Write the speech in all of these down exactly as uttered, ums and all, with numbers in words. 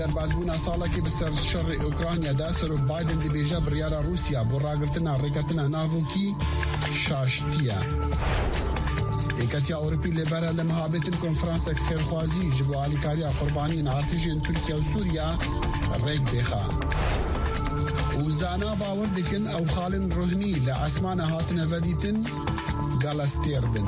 دەربازبوونا ساڵێکی بەسەر شەڕی ئوکرانیادا سەرۆک بایدن دەبێژە بڕیارە رووسیا بۆ ڕاگرتنا ڕێگەتنە ناوۆکی شاشتیە. یەکەتیا ئەوروپی لێبەرە لە مەهابێتن کۆنفرانسێک خێرخوازی ji bo alîkariya qurbaniyên artêşên Tirkiye û Sûriya rêk bêxa. û zana bawer dikin ew xalên ruhnî li esmana hatine vedîtin galestêr bin.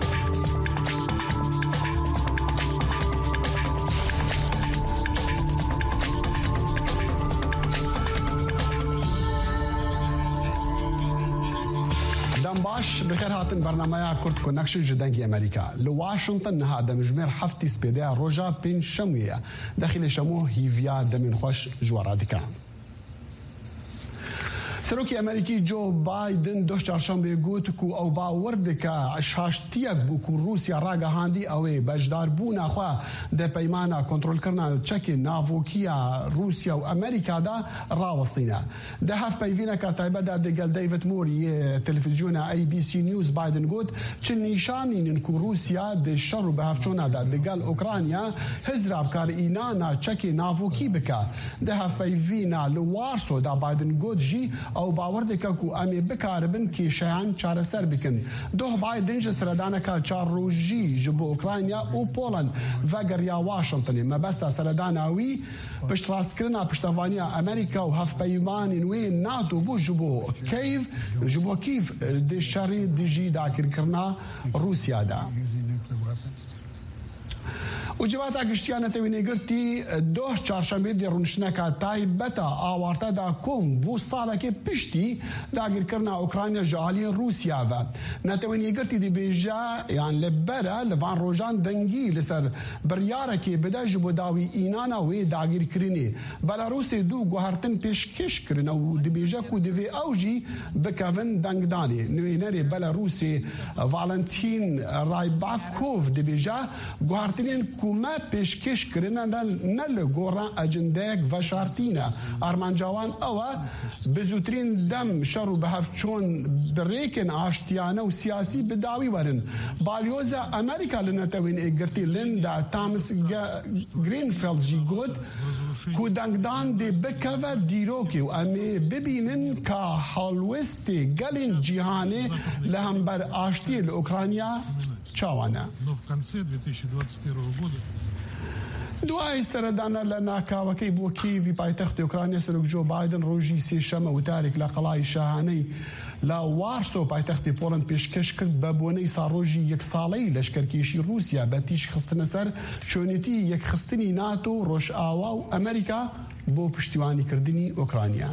باش بخير هاتن برنامج كورت كونكشن جدنجي أمريكا لواشنطن نها دمجمر حفتي سبيديا روجا بين شموية داخل شموه هيفيا دمين خوش جوارادكا. سروکی امریکی جو بایدن دو چهارشنبه گوت کو او باور که شاشتیک بو کو روسیا راگه هاندی اوی بجدار بونا خو د پیمانه کنترل کردن چک ناوکیا روسیا و امریکا دا راوستینا ده هف پیوینه که تایبه دا دگل دیوید موری تلویزیون ای بی سی نیوز بایدن گوت چه نشانین کو روسیا د شر به هفچونه دا دگل اوکراینیا هزراب کار اینا چک ناوکی بکا ده هف پیوینه لوارسو دا بایدن گوت جی او باور دکه کو امی بکاربن کی شیان چاره سر بکن دوه بایدن ج سردانه کا چار روجی جبو اوکراینیا او پولند و گریا واشنطن ما بس سردانه وی پشت راست کرنا پشتوانی امریکا و هف پیمان وی ناتو بو جبو کیف جبو کیف د شری دیجی داکر کرنا روسیا دا وجبات گشتیانه توینی گرتی دو چهارشنبه دی رونشنکا تایبتا آوارتا دا کوم بو سالا که پشتی داگیر کرنا اوکراینیا جالی روسیا و نتوینی گرتی دی بیجا یعنی لبرا لوان روجان دنگی لسر بریاره که بدا جبو داوی اینانا وی داگیر کرنی بلاروس دو گوهرتن پیشکش کرن و دی بیجا کو دی وی اوجی بکوین دنگدانی نوینری بلاروس والنتین رایباکوف دی بیجا گوهرتنین ما پیشکش کردن نل گوران اجندهک و شرطینه ارمانجوان اوه بزوترین دم شرو به هفچون بریکن آشتیانه و سیاسی بداوی ورن بالیوزا امریکا لنتوین اگرتی لندا تامس گرینفیلد جی گود کو دنگدان دی بکوه دیروکی و امی ببینن که حالوستی گلین جیهانه لهم بر آشتی الاوکرانیا چاوانه. دوای سردانه لناکاوکی بو کیوی پایتخت اوکراینیا سرک جو بایدن روژی سی شمه و تاریک لقلای شاهانی لا وارسو پایتخت پولند پیشکش کرد ببونی ساروژی یک سالی لشکرکیشی روسیا بتیش خستن سر چونیتی یک خستنی ناتو روش آوا و امریکا بو پشتیوانی کردنی اوکراینیا.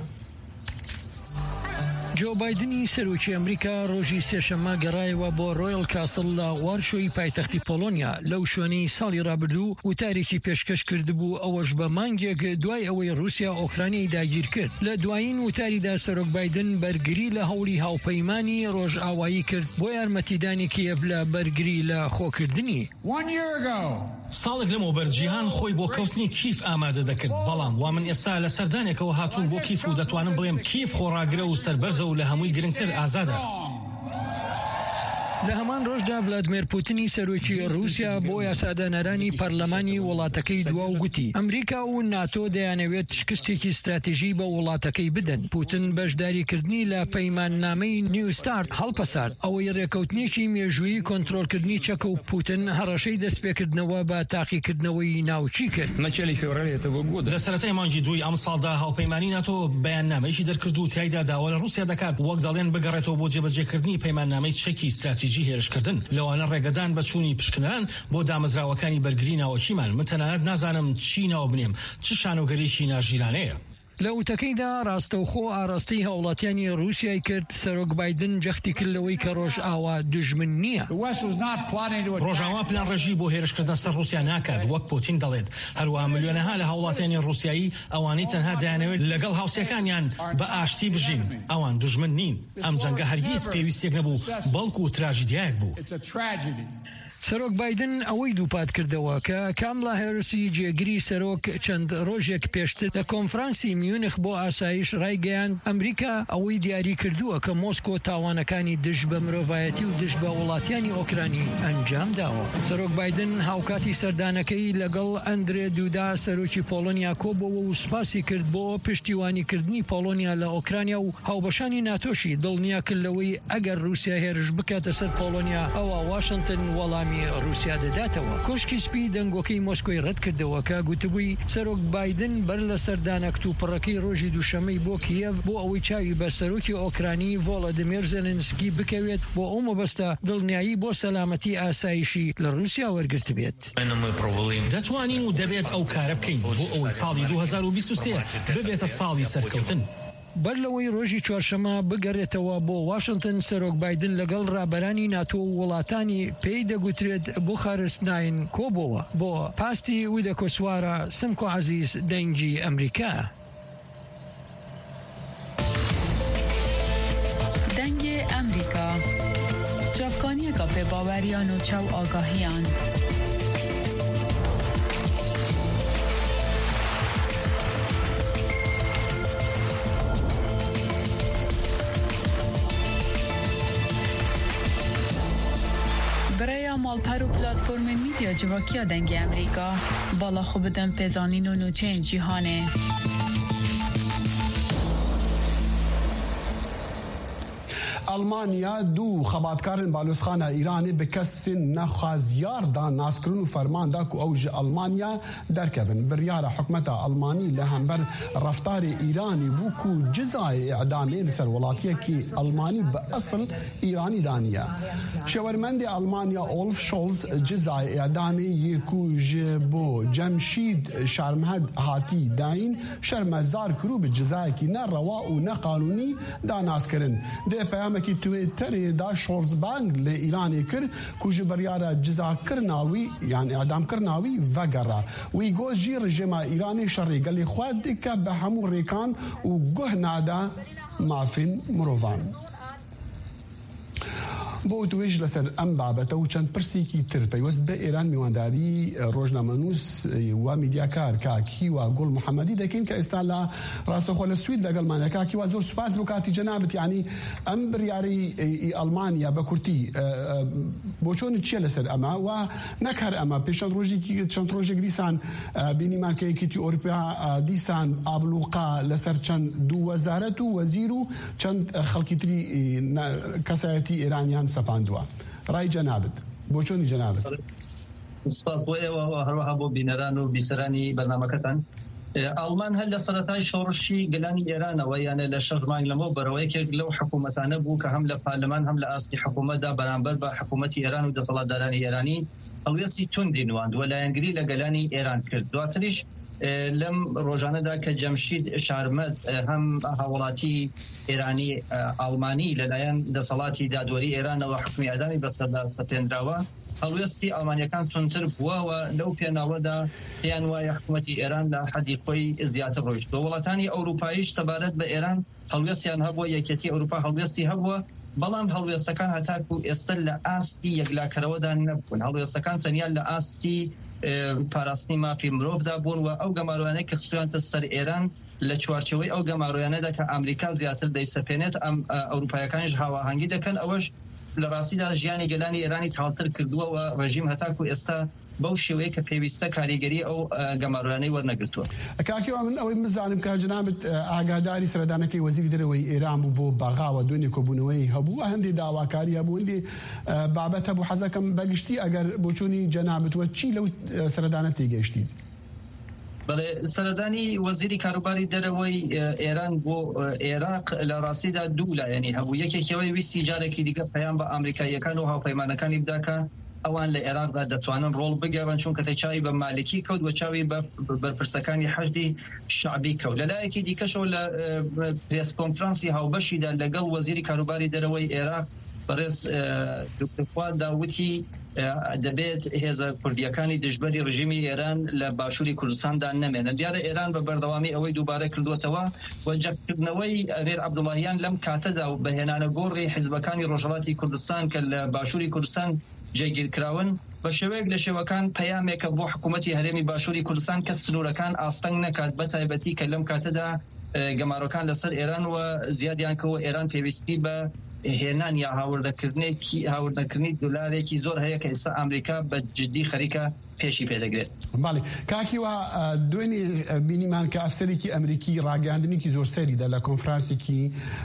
جو بایدنی سەرۆکی ئەمریکا ڕۆژی سێشەممە گەڕایەوە بۆ ڕۆیڵ کاسڵ لە وارشۆی پایتەختی پۆلۆنیا لەو شوێنەی ساڵی ڕابردوو وتارێکی پێشکەش کردبوو ئەوەش بە مانگێک دوای ئەوەی رووسیا ئۆکرانیای داگیر کرد لە دوایین وتاریدا سەرۆک بایدن بەرگری لە هەوڵی هاوپەیمانی ڕۆژئاوایی کرد بۆ یارمەتیدانی کیەڤ لە بەرگری لە خۆکردنی. ساڵێک لەمەوبەر جیهان خۆی بۆ کەوتنی کیف ئامادە دەکرد بەڵام وا من ئێستا لە سەردانێکەوە هاتوون بۆ کیف و دەتوانم بڵێم کیف خۆڕاگرە و سەربەرزە و لە هەمووی گرنگتر ئازادە. لە هەمان ڕۆژدا ڤلادیمیر پوتینی سەرۆکی رووسیا بۆ یاسادانەرانی پەرلەمانی وڵاتەکەی دوا و گوتی ئەمریکا و ناتۆ دەیانەوێت شکستێکی استراتیژی بە وڵاتەکەی بدەن. پوتین بەشداریکردنی لە پەیماننامەی نیو ستارت هەڵپەسارد ئەوەی ڕێکەوتنێکی مێژوویی کۆنتڕۆلکردنی چەکە و پوتین هەڕەشەی دەستپێکردنەوە بە تاقیکردنەوەی ناوچی کرد. لە سەرەتای مانگی دووی ئەم ساڵدا هاوپەیمانی ناتۆ بەیاننامەیەکی دەرکرد و تایدا داوا لە رووسیا دەکات وەک دەڵێن بگەڕێتەوە بۆ جێبەجێکردنی پەیماننامەی چەکی استراتیژی هێرشکردن لەوانە ڕێگەدان بە چوونی پشکنان بۆ دامەزراوەکانی بەرگری ناوەکیمان من تەنانەت نازانم چی ناو بنێم چ شانۆگەرێکی ناژیرانەیە. لە وتەکەیدا ڕاستەوخۆ ئاڕاستەی هاوڵاتیانی رووسیای کرد سەرۆک بایدن جەختی کردلەوەی کە ڕۆژئاوا دوژمن نییە. ڕۆژئاوا پلان ڕێژی بۆ هێرشکردن سەر رووسیا ناکات وەک پوتین دەڵێت هەروەها ملیۆنەها لە هاوڵاتیانی رووسیایی ئەوانەی تەنها دەیانەوێت لەگەڵ هاوسەکانیان بە ئاشتی بژین ئەوان دوژمن نین ئەم جەنگە هەرگیز پێویستێک نەبوو بەڵکو و تراژیدیایەک بوو. سەرۆک بایدن ئەوەی دووپات کردەوە کە کاملا هێرسی جێگیری سەرۆک چەند ڕۆژێک پێشتر لە کۆنفرانسی میونخ بۆ ئاسایش ڕایگەیاند ئەمریکا ئەوەی دیاری کردووە کە مۆسکۆ تاوانەکانی دژ بە مرۆڤایەتی و دژ بە وڵاتیانی ئۆکرانی ئەنجام داوە. سەرۆک بایدن هاوکاتی سەردانەکەی لەگەڵ ئەندرێ دوودا سەرۆکی پۆڵۆنیا کۆبەوە و سوپاسی کرد بۆ پشتیوانیکردنی پۆڵۆنیا لە ئۆکرانیا و هاوبەشانی ناتۆشی دڵنیا کردەوەی ئەگەر رووسیا هێرش بکاتە سەر پۆڵۆنیا ئەوە واشنگتن وەڵامی رووسیا دەداتەوە. کۆشکی سپی دەنگۆکەی مۆسکۆی ڕەت کردەوە کە گوتبووی سەرۆک بایدن بەر لە سەردانەک و پڕەکەی ڕۆژی دووشەمەی بۆ کیەڤ بۆ ئەوەی چاوی بە سەرۆکی ئۆکرانی ڤۆڵۆدیمیر زێلێنسکی بکەوێت بۆ ئەو مەبەستە دڵنیایی بۆ سەلامەتی ئاسایشی لە رووسیا وەرگرت بێت. دەتوانین و دەبێت ئەو کارە بکەین بۆ ئەوەی ساڵی دوو هەزار و بیست و سێ ببێتە ساڵی سەرکەوتن. بەر لەوەی ڕۆژی چوارشەمە بگەڕێتەوە بۆ واشنگتن، سەرۆک بایدن لەگەڵ ڕابەرانی ناتۆ و وڵاتانی پێی دەگوترێت بوخارست ناین کۆبەوە بۆ پاستی ویدە کۆسوارە سمکۆ عەزیز دەنگی ئەمریکا. دەنگی ئەمریکا جافکانیەکە پێباوەریان و چاو ئاگاهیان. برای مالپەر و پلاتفۆرمên میدیا civakîya dengê Amerîka bala xwe bidin pêzanîn û nûçeyên cîhanê. ئەڵمانیا دوو خەباتکارن بالۆزخانە ئیرانی بە کەسین نەخوازیاردا ناسکردن و فەرماندا و ئەو ji ئەڵمانیا دەرکەبن. بڕیارە حکومەتە ئەڵمانی لە هەمبەر ڕەفتاری ئیرانی بوو و جزای ئەعدامێ لەسەر وڵاتیەکی ئەڵمانی بە ئەسڵ ئیرانی دانیە. شێوەرمەندی ئەڵمانیا ئۆلف شۆڵز جزای ئەعدامێ یەکو ji بۆ جەمشید شەرمەد هاتی داین شەرمەزار کرو بە جزایەکی نەڕەوا و نەقانونی داناسکردن. دێ پەیامێکی توێتەرێدا شۆڵزبانگ لە ئیرانی کرد کو ji biryara cizakirinawi yani edamkirinawi vegera. Wî got jî rejima Îranê şerê gelê xwe dike bi hemû rêkan û guh nade mafên mirovan. بۆ توێژ لەسەر ئەم بابەتە و چەند پرسێکی تر پەیوەست بە ئێران میوانداری ڕۆژنامەنووس و میدیاکار کاکیوا گوڵ محەممەدی دەکەین کە ئێستا لە ڕاستەخۆ لە سوید لەگەڵمانە. کاکیوا زۆر سوپاس بۆ کاتی جەنابەت. یعنی ئەم بڕیارەی ئەڵمانیا بە کورتی بۆ چۆن چیە لەسەر ئەمە و نەک هەر ئەمە پێشەند ڕۆژێکی چەند ڕۆژێک دیسان بینیمان کە یەکێتی ئۆروپیا دیسان ئابلوقا لەسەر چەند دوو وەزارەت و وەزیر و چەند خەڵکی تری کەسایەتی ئێرانیان سەپاندووە. ڕای جەنابەت بۆ چۆنی جەنابەت؟ سپاس بۆ ئێوە هەروەها بۆ بینەران و بیسەرانی بەرنامەکەتان. ئەڵمان هەر لە سەرەتای شۆڕشی گەلانی ئێرانەوە یانە لە شەش مانگ لەمەوە بەرەوەیەکێک لەو حکوومەتانە بوو کە هەم لە پارلەمان هەم لە ئاستی حکوومەتدا بەرامبەر بە حکوومەتی ئێران و دەسەڵاتدارانی ئێرانی هەڵوێستی توندی نواند و لایەنگری لە گەلانی ئێران کرد. دواتریش لەم ڕۆژانەدا کە جەمشید شارمەد هەم هاوڵاتی ئێرانی ئەڵمانی لەلایەن دەسەڵاتی دادوەری ئێرانەوە حکمی ئەدامی بەسەردا سەپێنراوە، هەڵوێستی ئەڵمانیەکان تونتر بووەوە. لەو پێناوەدا پێیان وایە حکومەتی ئێران لە حەدی خۆی زیاتر ڕۆیشتووە. وڵاتانی ئەوروپاییش سەبارەت بە ئێران هەڵوێستیان هەبووە، یەکێتی ئەوروپا هەڵوێستی هەبووە، بەڵام هەڵوێستەکان هەتاکو ئێستا لە ئاستی یەکلاکەرەوەدا نەبوون. هەڵوێستەکان تەنیا لە ئاستی پاراستنی مافی مرۆڤدا بوون و ئەو گەماڕۆیانەی کە خستویانتە سەر ئێران لە چوارچەوەی ئەو گەماڕۆیانەدا کە ئەمریکا زیاتر دەیسەپێنێت ئەم ئەوروپایەکانیش هاواهەنگی دەکەن. ئەوەش لە ڕاستیدا ژیانی گەلانی ئێرانی تاڵتر کردووە و ڕژیم هەتاکو ئێستا بەو شێوەیە کە پێویستە کاریگەری ئەو گەماڕۆیانەی وەرنەگرتووە. کاکیوا من ئەوەی بزانم کە جەنابەت ئاگاداری سەردانەکەی وەزیری دەرەوەی ئێران بوو بۆ بەغاوە دوێنێ کۆبوونەوەی هەبوو هەندێ داواکاری هەبوو هەندێ بابەت هەبوو. حەزەکەم بەگشتی ئەگەر بۆ چوونی جەنابەتوە چی لەو سەردانە تێگەیشتین؟ بەڵێ سەردانی وەزیری کاروباری دەرەوەی ئێران بۆ عێراق لە ڕاستیدا دوو لایەنی هەبوو. یەکێکەوەی ویستی جارێکی دیکە پەیام بە ئەمریکاییەکان و هاوپەیمانەکانی بداکە ئەوان لە عێراقدا دەتوانن ڕۆڵ بگەڕن، چونکە تەچاوی بە مالکی کەوت و چاوی بە بەرپرسەکانی حەشدی شعبی کەوت. لەلایەکی دیکەشەوە لە پرێس کۆنفرانسی هاوبەشیدا لەگەڵ وەزیری کاروباری دەرەوەی عێراق بەڕێز دکتۆر داوتی دەبێت هێزە کوردیەکانی دژبەری ڕژیمی ئێران لە باشووری کوردستاندا نەمێنن. دیارە ئێران بە بەردەوامی ئەوەی دووبارە کردووەتەوە و جەکردنەوەی ئەمیر عەبدوڵاهیان لەم کاتەدا و بەهێنانە گۆڕی حیزبەکانی ڕۆژهەڵاتی کوردستان کە لە باشووری کوردستان جێگیرکراون بە شێوەیەک لە شێوەکان پەیامێکە بۆ حکوومەتی هەرێمی باشووری کوردستان کە سنوورەکان ئاستەنگ نەکات بە تایبەتی کە لەم کاتەدا گەمارۆکان لەسەر ئێران و زیادیان کەوە ئێران پێویستی بە هێنان یا هاوردەکردنێکی هاوردەکردنی دولارێکی زۆر هەیە کە ئێستا ئەمریکا بە جدی خەریکە پێشی پێدەگرێت. باڵێ کاکی وە دوێنێ بینیمان کە ئەفسەرێکی ئەمریکی ڕاگەاندنێکی زۆر سەریدا لە کۆنفرانسێکی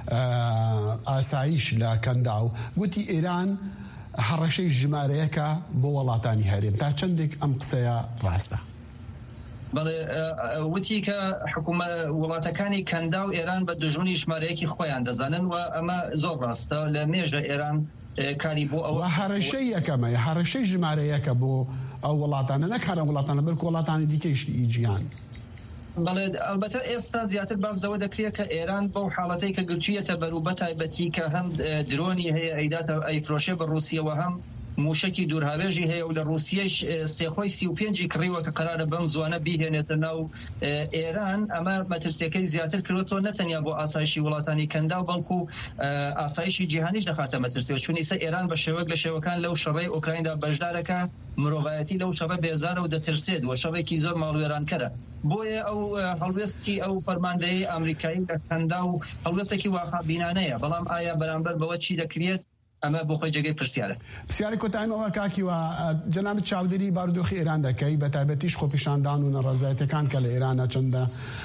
ئاسایش لە کەنداو گوتی ئێران هەڕەشەی ژمارەیەکە بۆ وڵاتانی هەرێم تا چەندێک ئەم قسەیە ڕاستە؟ بەڵێ وتی کە حکومە وڵاتەکانی کەندا و ئێران بە دژمنی ژمارەیەکی خۆیان دەزانن و ئەمە زۆر ڕاستە لە مێژە ئێران کاری بۆ ئەوە هەڕەشەی یەکەمە هەڕەشەی ژمارەیەکە بۆ ئەو وڵاتانە نەکارە وڵاتانە بەرک وڵاتانی دیکەی جیهان. بەڵێ ئەلبەتە ئێستا زیاتر باس لەوە دەکرێت کە ئێران بەو حاڵەتەی کە گرتوویەتە بەروو بە تایبەتی کە هەم درۆنی هەیە ئەیداتە ئەیفرۆشێ بە رووسیەوە هەم موشکی دوورهاوێژی هەیە و لە رووسیەش سێخۆی سی و پێنجی کڕیوە کە قەرارە بەم زوانە بیهێنێتە ناو ئێران. ئەمە مەترسیەکەی زیاتر کردوەوە نەتەنیا بۆ ئاسایشی وڵاتانی کەندا و بەڵکو ئاسایشی جیهانیش دەخاتە مەترسیەوە چون ئێستا ئێران بە شێوەیەک لە شێوەکان لەو شەڕەی ئوکرایندا بەشدارەکە مرۆڤایەتی لەو شەڕە بێزارە و دەترسێت و شەڕێکی زۆر ماڵوێرانکەرە. بۆیە ئەو هەڵوێستی ئەو فەرماندەی ئەمریکایی لە کەندا و هەڵوێستێکی واقعبینانەیە، بەڵام ئایا بەرامبەر بەوە چی دەکرێت ئەمە بۆ خۆی جێگەی پرسیارە. پرسیاری کۆتاییەوە کاکی وە جەنابەت چاودێری بارودۆخی ئێران دەکەی بە تایبەتیش خۆپیشاندان و نەڕەزایەتەکان کە لە ئێرانە چەندە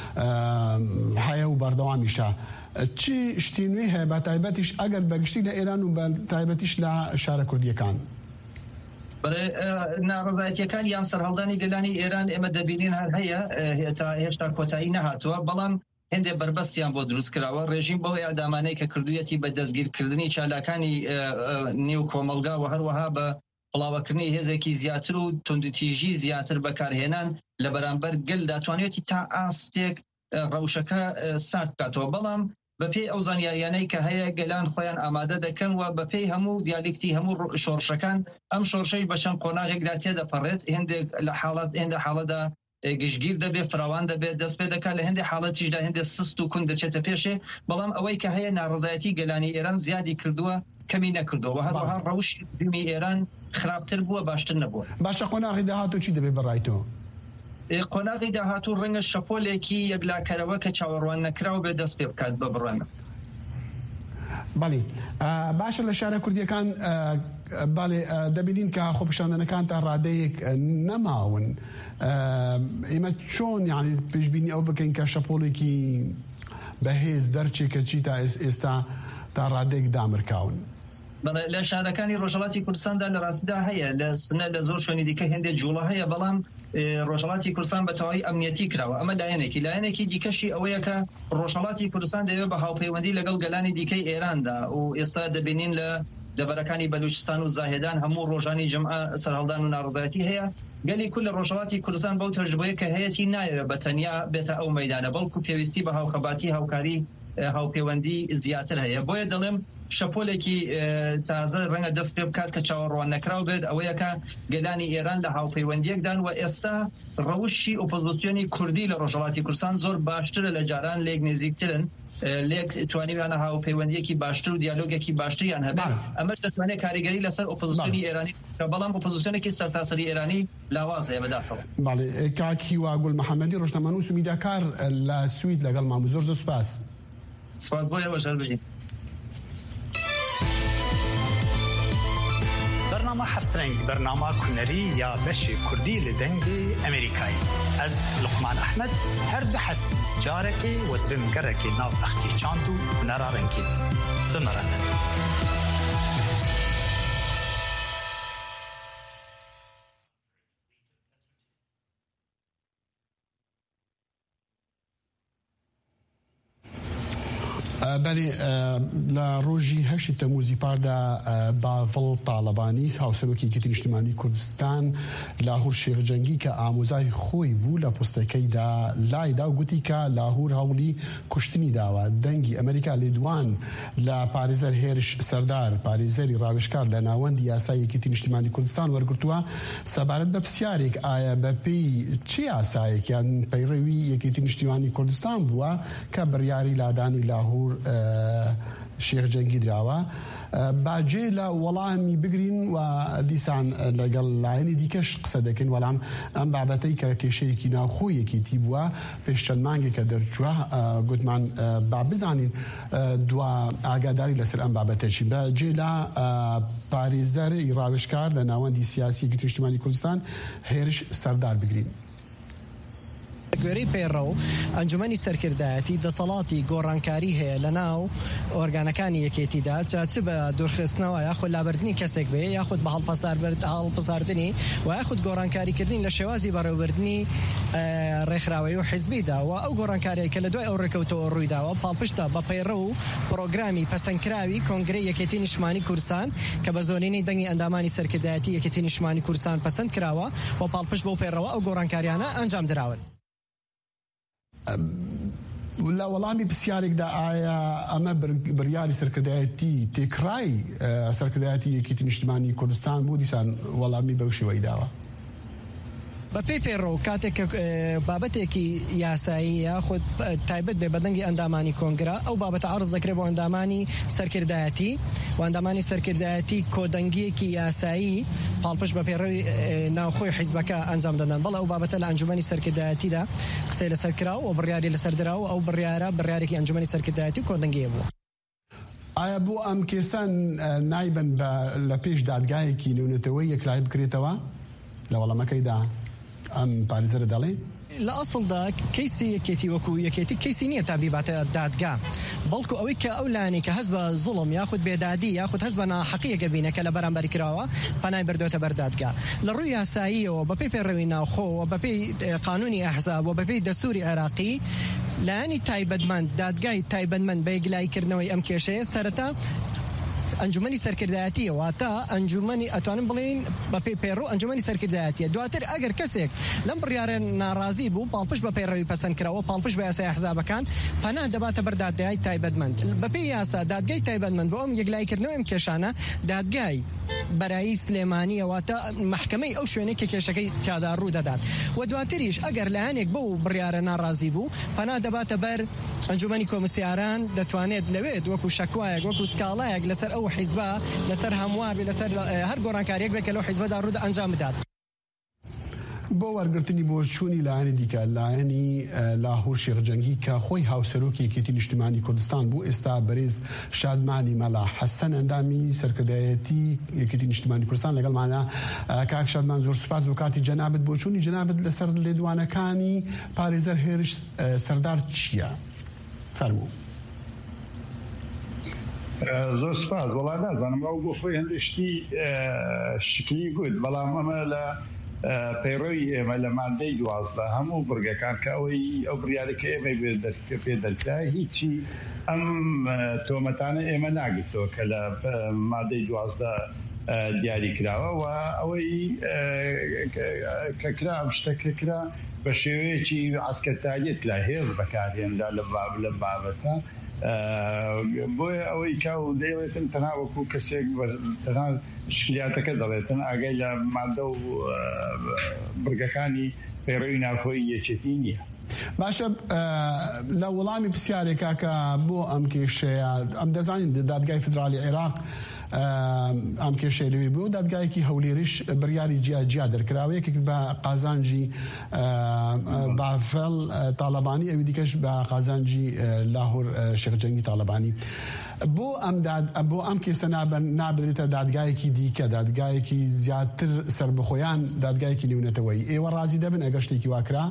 هەیە و بەردەوامیشە چی شتی نوێ هەیە بە تایبەتیش ئەگەر بەگشتی لە ئێران و بە تایبەتیش لە شارە کوردیەکان؟ بەڵێ ناڕەزایەتیەکان یان سەرهەڵدانی گەلانی ئێران ئێمە دەبینین هەر هەیە تا هێشتا کۆتایی نەهاتووە، بەڵام هەندێ بربەستیان بۆ دروست کراوە. ڕێژیم بەوەی ئەدامانەی کە کردوویەتی بە دەستگیرکردنی چالاکانی نێو کۆمەلگا و هەروەها بە بڵاوەکردنی هێزێکی زیاتر و توندوتیژی زیاتر بەکارهێنان لە بەرامبەر گەل داتوانێتی تا ئاستێک ڕەوشەکە سارد بکاتەوە. بەڵام بەپێی ئەو زانیاریانەی کە هەیە گەلان خۆیان ئامادە دەکەن و بەپێی هەموو دیالکتی هەموو شۆڕشەکان ئەم شۆڕشەی بە چەند قۆناغێکدا تێدەپەڕێت. هێندێک لە حاڵەت هێندە حاڵەدا گشتگیر دەبێت فراوان دەبێت دەست پێ دەکات لە هەندێک حاڵەتیشدا هەندێک سست و کون دەچێتە پێشێ، بەڵام ئەوەی کە هەیە ناڕەزایەتی گەلانی ئێران زیادی کردووە کەمی نەکردەوە هەروەها ڕەوشی دومی ئێران خراپتر بووە باشتر نەبووە. باشە قۆناغی داهاتوو چی دەبێت بەڕایتەوە؟ قۆناغی داهاتوو ڕەنگە شەپۆلێکی یەکلاکەرەوە کە چاوەڕوان نەکراوە بێ دەست پێ بکات بە بڕوانە. باڵێ باشە لە شارە کوردیەکان باڵێ دەبینین کە خۆپیشاندنەکان تا ڕادەیەک نەماون، ئێمە چۆن یعنی پێشبینی ئەو بکەین کە شەپۆڵێکی بەهێز دەرچێک کە چی تا ئێستا تا ڕادەیەک دامرکاون؟ لە شارەکانی ڕۆژهەڵاتی کوردستاندا لە ڕاستیدا هەیە لە سنە لە زۆر شوێنی دیکە هێندێک جوڵە هەیە، بەڵام ڕۆژهەڵاتی کوردستان بە تەواوی ئەمنیەتی کراوە. ئەمە لایەنێکی لایەنێکی دیکەشی ئەوەیە کە ڕۆژهەڵاتی کوردستان دەوێت بە هاوپەیوەندی لەگەڵ گەلانی دیکەی ئێراندا و ئێستا دەبینین لە دەبەرەکانی بەلوچستان و زاهێدان هەموو ڕۆژانی جەمعە سەرهەڵدان و ناڕەزایەتی هەیە. گەلی کول لە ڕۆژهەڵاتی کوردستان بەو تەجربەیە کە هەیەی نایەوێت بە تەنیا بێتە ئەو مەیدانە، بەڵکو پێویستی بە هاوخەباتی هاوکاری هاوپەیوەندی زیاتر هەیە. بۆیە دەڵێم شەپۆلێکی تازە ڕەنگە دەست پێ بکات کە چاوەڕوان نەکراو بێت ئەوەیە کە گەلانی ئێران لە هاوپەیوەندیەکدان و ئێستا ڕەوشی ئۆپۆزیسیۆنی کوردی لە ڕۆژهەڵاتی کوردستان زۆر باشترە لە جاران لێک نزیکترن، لێک توانیویانە هاوپەیوەندیەکی باشتر و دیالۆگێکی باشتریان هەبێت. ئەمەش دەتوانێت کاریگەری لەسەر ئۆپۆزیسیۆنی ئێرانی کە بەڵام ئۆپۆزیسیۆنێکی سەرتاسەری ئێرانی لاواز هەیە بەداخەوە. باڵێ کاکی وا گوڵ محەممەدی ڕۆژنامەنووس و میدیاکار لە سوید لەگەڵ مام زۆر زۆر سپاس. سپاس بۆ ئێوە شەر بژین. برنامه هفترنگ برنامه هنری یا بشی کردی لدنگی امریکایی از لقمان احمد هر دو هفته جارکی و بمگرکی ناو اختی چاندو نرارنکی بمرنن. بەێ لە ڕۆژی هەشتی تەموزی پاردا باڤڵ تاالبانی هاوسەرۆکی گرتی نیشتیمانی کوردستان لاهور شێخجەنگی کە ئامۆزای خۆی بوو لە پۆستەکەیدا لایدا و گوتی کە لاهور هەوڵی کوشتنی داوە. دەنگی ئەمریکا لێدوان لە پارێزەر هێرش سەردار پارێزەری ڕاوێژکار لە ناوەندی یاسای یەکێتی نیشتیمانی کوردستان وەرگرتووە سەبارەت بە پرسیارێک ئایا بەپێی چی یاسایەکیان پەیڕەوی یەکێتی نیشتیمانی کوردستان بووە کە بڕیاری لادانی لاهور شێخ جەنگی دراوە باجێ لە وەڵامی بگرین و دیسان لەگەڵ لایەنی دیکەش قسە دەکەین وەڵام ئەم بابەتەی کە کێشەیەکی ناوخۆیەکیتی بووە پێش چەند مانگێکە دەرچووە گوتمان با بزانین دوا ئاگاداری لەسەر ئەم بابەتەی باجێ لە پارێزەری ڕاوێژکار لە ناوەندی سیاسی یەکێتی نیشتیمانی کوردستان هێرش سەردار بگرین. گوێرەی پێڕەو ئەنجومەنی سەرکردایەتی دەسەڵاتی گۆڕانکاری هەیە لە ناو ئۆرگانەکانی یەکێتیدا چ بە دوورخستنەوە یاخود لابردنی کەسێک بێ یاخود بە هەڵپەساردنی و یاخود گۆڕانکاریکردنی لە شێوازی بەڕێوەبردنی ڕێکخراوەی و حیزبیدا و ئەو گۆڕانکاریە کە لە دوای ئەو ڕێکەوتەوە ڕوویداوە پاڵپشتە بە پەیڕە و پرۆگرامی پەسەندکراوی کۆنگرەی یەکێتی نیشتیمانی کوردستان کە بە زۆرینەی دەنگی ئەندامانی سەرکردایەتی یەکێتی نیشتیمانی کوردستان پەسەند کراوە و پاڵپشت بەو پەیڕەوە ئەو گۆڕانکاریانە ئەنجام دراون. لە وەڵامی پرسیارێکدا ئایا ئەمە بڕیاری سەرکردایەتی تێکڕای سەرکردایەتی یەکێتی نیشتیمانی کوردستان بوو دیسان وەڵامی بەو شێوەی داوە؟ بە پێی پێڕۆ کاتێک بابەتێکی یاساییە خۆ تایبەت بێ بەدەنگی ئەندامانی کۆنگرا ئەو بابەتە عەرز دەکرێت بۆ ئەندامانی سەرکردایەتی و ئەندامانی سەرکردایەتی کۆدەنگیەکی یاسایی پاڵپشت بە پێڕەوی ناوخۆی حیزبەکە ئەنجام دەدەن بەڵام ئەو بابەتە لە ئەنجومەنی سەرکردایەتیدا قسەی لەسەر کراوە و بڕیاری لەسەر دراوە ئەو بڕیارە بڕیارێکی ئەنجومەنی سەرکردایەتی و کۆدەنگیە بووە. ئایا بۆ ئەم کێسان نایبن لە پێش دادگایەکی نێونەتەوەی یەکلای بکرێتەوە لە وەڵامەکەیدا ئەم پارێزەرە دەڵێ؟ لە ئەسڵدا کەیسی یەکێتی وەکو یەکێتی کەیسی نییە تا بیباتە دادگا بەڵکو ئەوەی کە ئەو لایەنی کە هەست بە زوڵم یاخود بێدادی یاخود هەست بە ناحەقیەکە بینە کە لە بەرامبەری کراوە پەنای بردوێتە بەر دادگا لە ڕووی یاساییەوە بەپێی پێڕەوی ناوخۆ بەپێی قانونی ئەحزاب و بەپێی دەستوری عێراقی لایەنی تایبەتمەند دادگای تایبەتمەند بە یەکلایکردنەوەی ئەم کێشەیە سەرەتا ئەنجومەنی سەرکردایەتیە واتە ئەنجومەنی ئەتوانم بڵین بە پێی پێڕۆ ئەنجومەنی سەرکردایەتیە دواتر ئەگەر کەسێک لەم بڕیارە ناڕازی بوو پاڵپشت بە پەیڕەوی پەسەندکراوە پاڵپشت بە یاسای ئەحزابەکان پەنا دەباتە بەر دادگای تایبەتمەند بە پێی یاسا دادگای تایبەتمەند بۆ ئەم یەکلایکردنەوەی ئەم کێشانە دادگای بەرایی سلێمانیە واتە محکەمەی ئەو شوێنەی کە کێشەکەی تیادا ڕوو دەدات و دواتریش ئەگەر لایەنێک بەو بڕیارە ناڕازی بوو پەنا دەباتە بەر ئەنجومەنی کۆمسیاران دەتوانێت لەوێت وەکو شەکوایەک وەکو سکاڵایەک لەسەر ئەو حیزبە لەسەر هەموار لەسەر هەر گۆڕانکاریەک بێت کە لەو حیزبەدا ڕوودا ئەنجام بدات. بۆ وەرگرتنی بۆ چوونی لایەنی دیکە لایەنی لاهور شێخ جەنگی کە خۆی هاوسەرۆکی یەکێتی نیشتیمانی کوردستان بوو ئێستا بەرێز شادمانی مەلا حەسەن ئەندامی سەرکردایەتی یەکێتی نیشتیمانی کوردستان لەگەڵمانە. کاک شادمان زۆر سوپاس بۆ کاتی جەنابەت بۆ چوونی جەنابەت لەسەر لێدوانەکانی پارێزەر هێرش سەردار چییە؟ فەرموو. زۆر سپاس وەڵام نازانم ئەو بۆ خۆی هەندشتی شکلی گوت بەڵام ئەمە لە پەیڕەوی ئێمە لە مادەی دوازدە هەموو بڕگەکان کە ئەوەی ئەو بڕیارێکە ئێمە پێ دەرکرا هیچی ئەم تۆمەتانە ئێمە ناگرتەوە کە لە مادەی دوازدە دیاری کراوە و ئەوەی کە کرا ئەم شتەکە کرا بە شێوەیەکی عەسکەرتاریەت لە هێز بەکارهێنرا لە بابەتە بۆیە ئەوەی کا و دەیڵێتن تەنها وەکو کەسێک تەنها شکلیاتەکە دەڵێتن ئاگای لە مادە و بڕگەکانی پەیڕەوی ناوخۆی یەکێتی نییە. باشە لە وەڵامی پرسیارێکا کە بۆ ئەم کێشەیە ئەم دەزانین دادگای فدرالی عێراق ئەم کێشەی لەوێ بوو دادگایەکی هەولێریش بڕیاری جیا دەرکراوە یەکێک بە قازانجی بافەڵ تاڵەبانی ئەوی دیکەش بە قازانجی لاهور شێخ جەنگی تاڵەبانی. بۆ ئەم بۆ ئەم کێسە نابدرێتە دادگایەکی دیکە دادگایەکی زیاتر سربەخۆیان دادگایەکی نێونەتەوەی ئێوە ڕازی دەبن ئەگەر شتێکی واکرا؟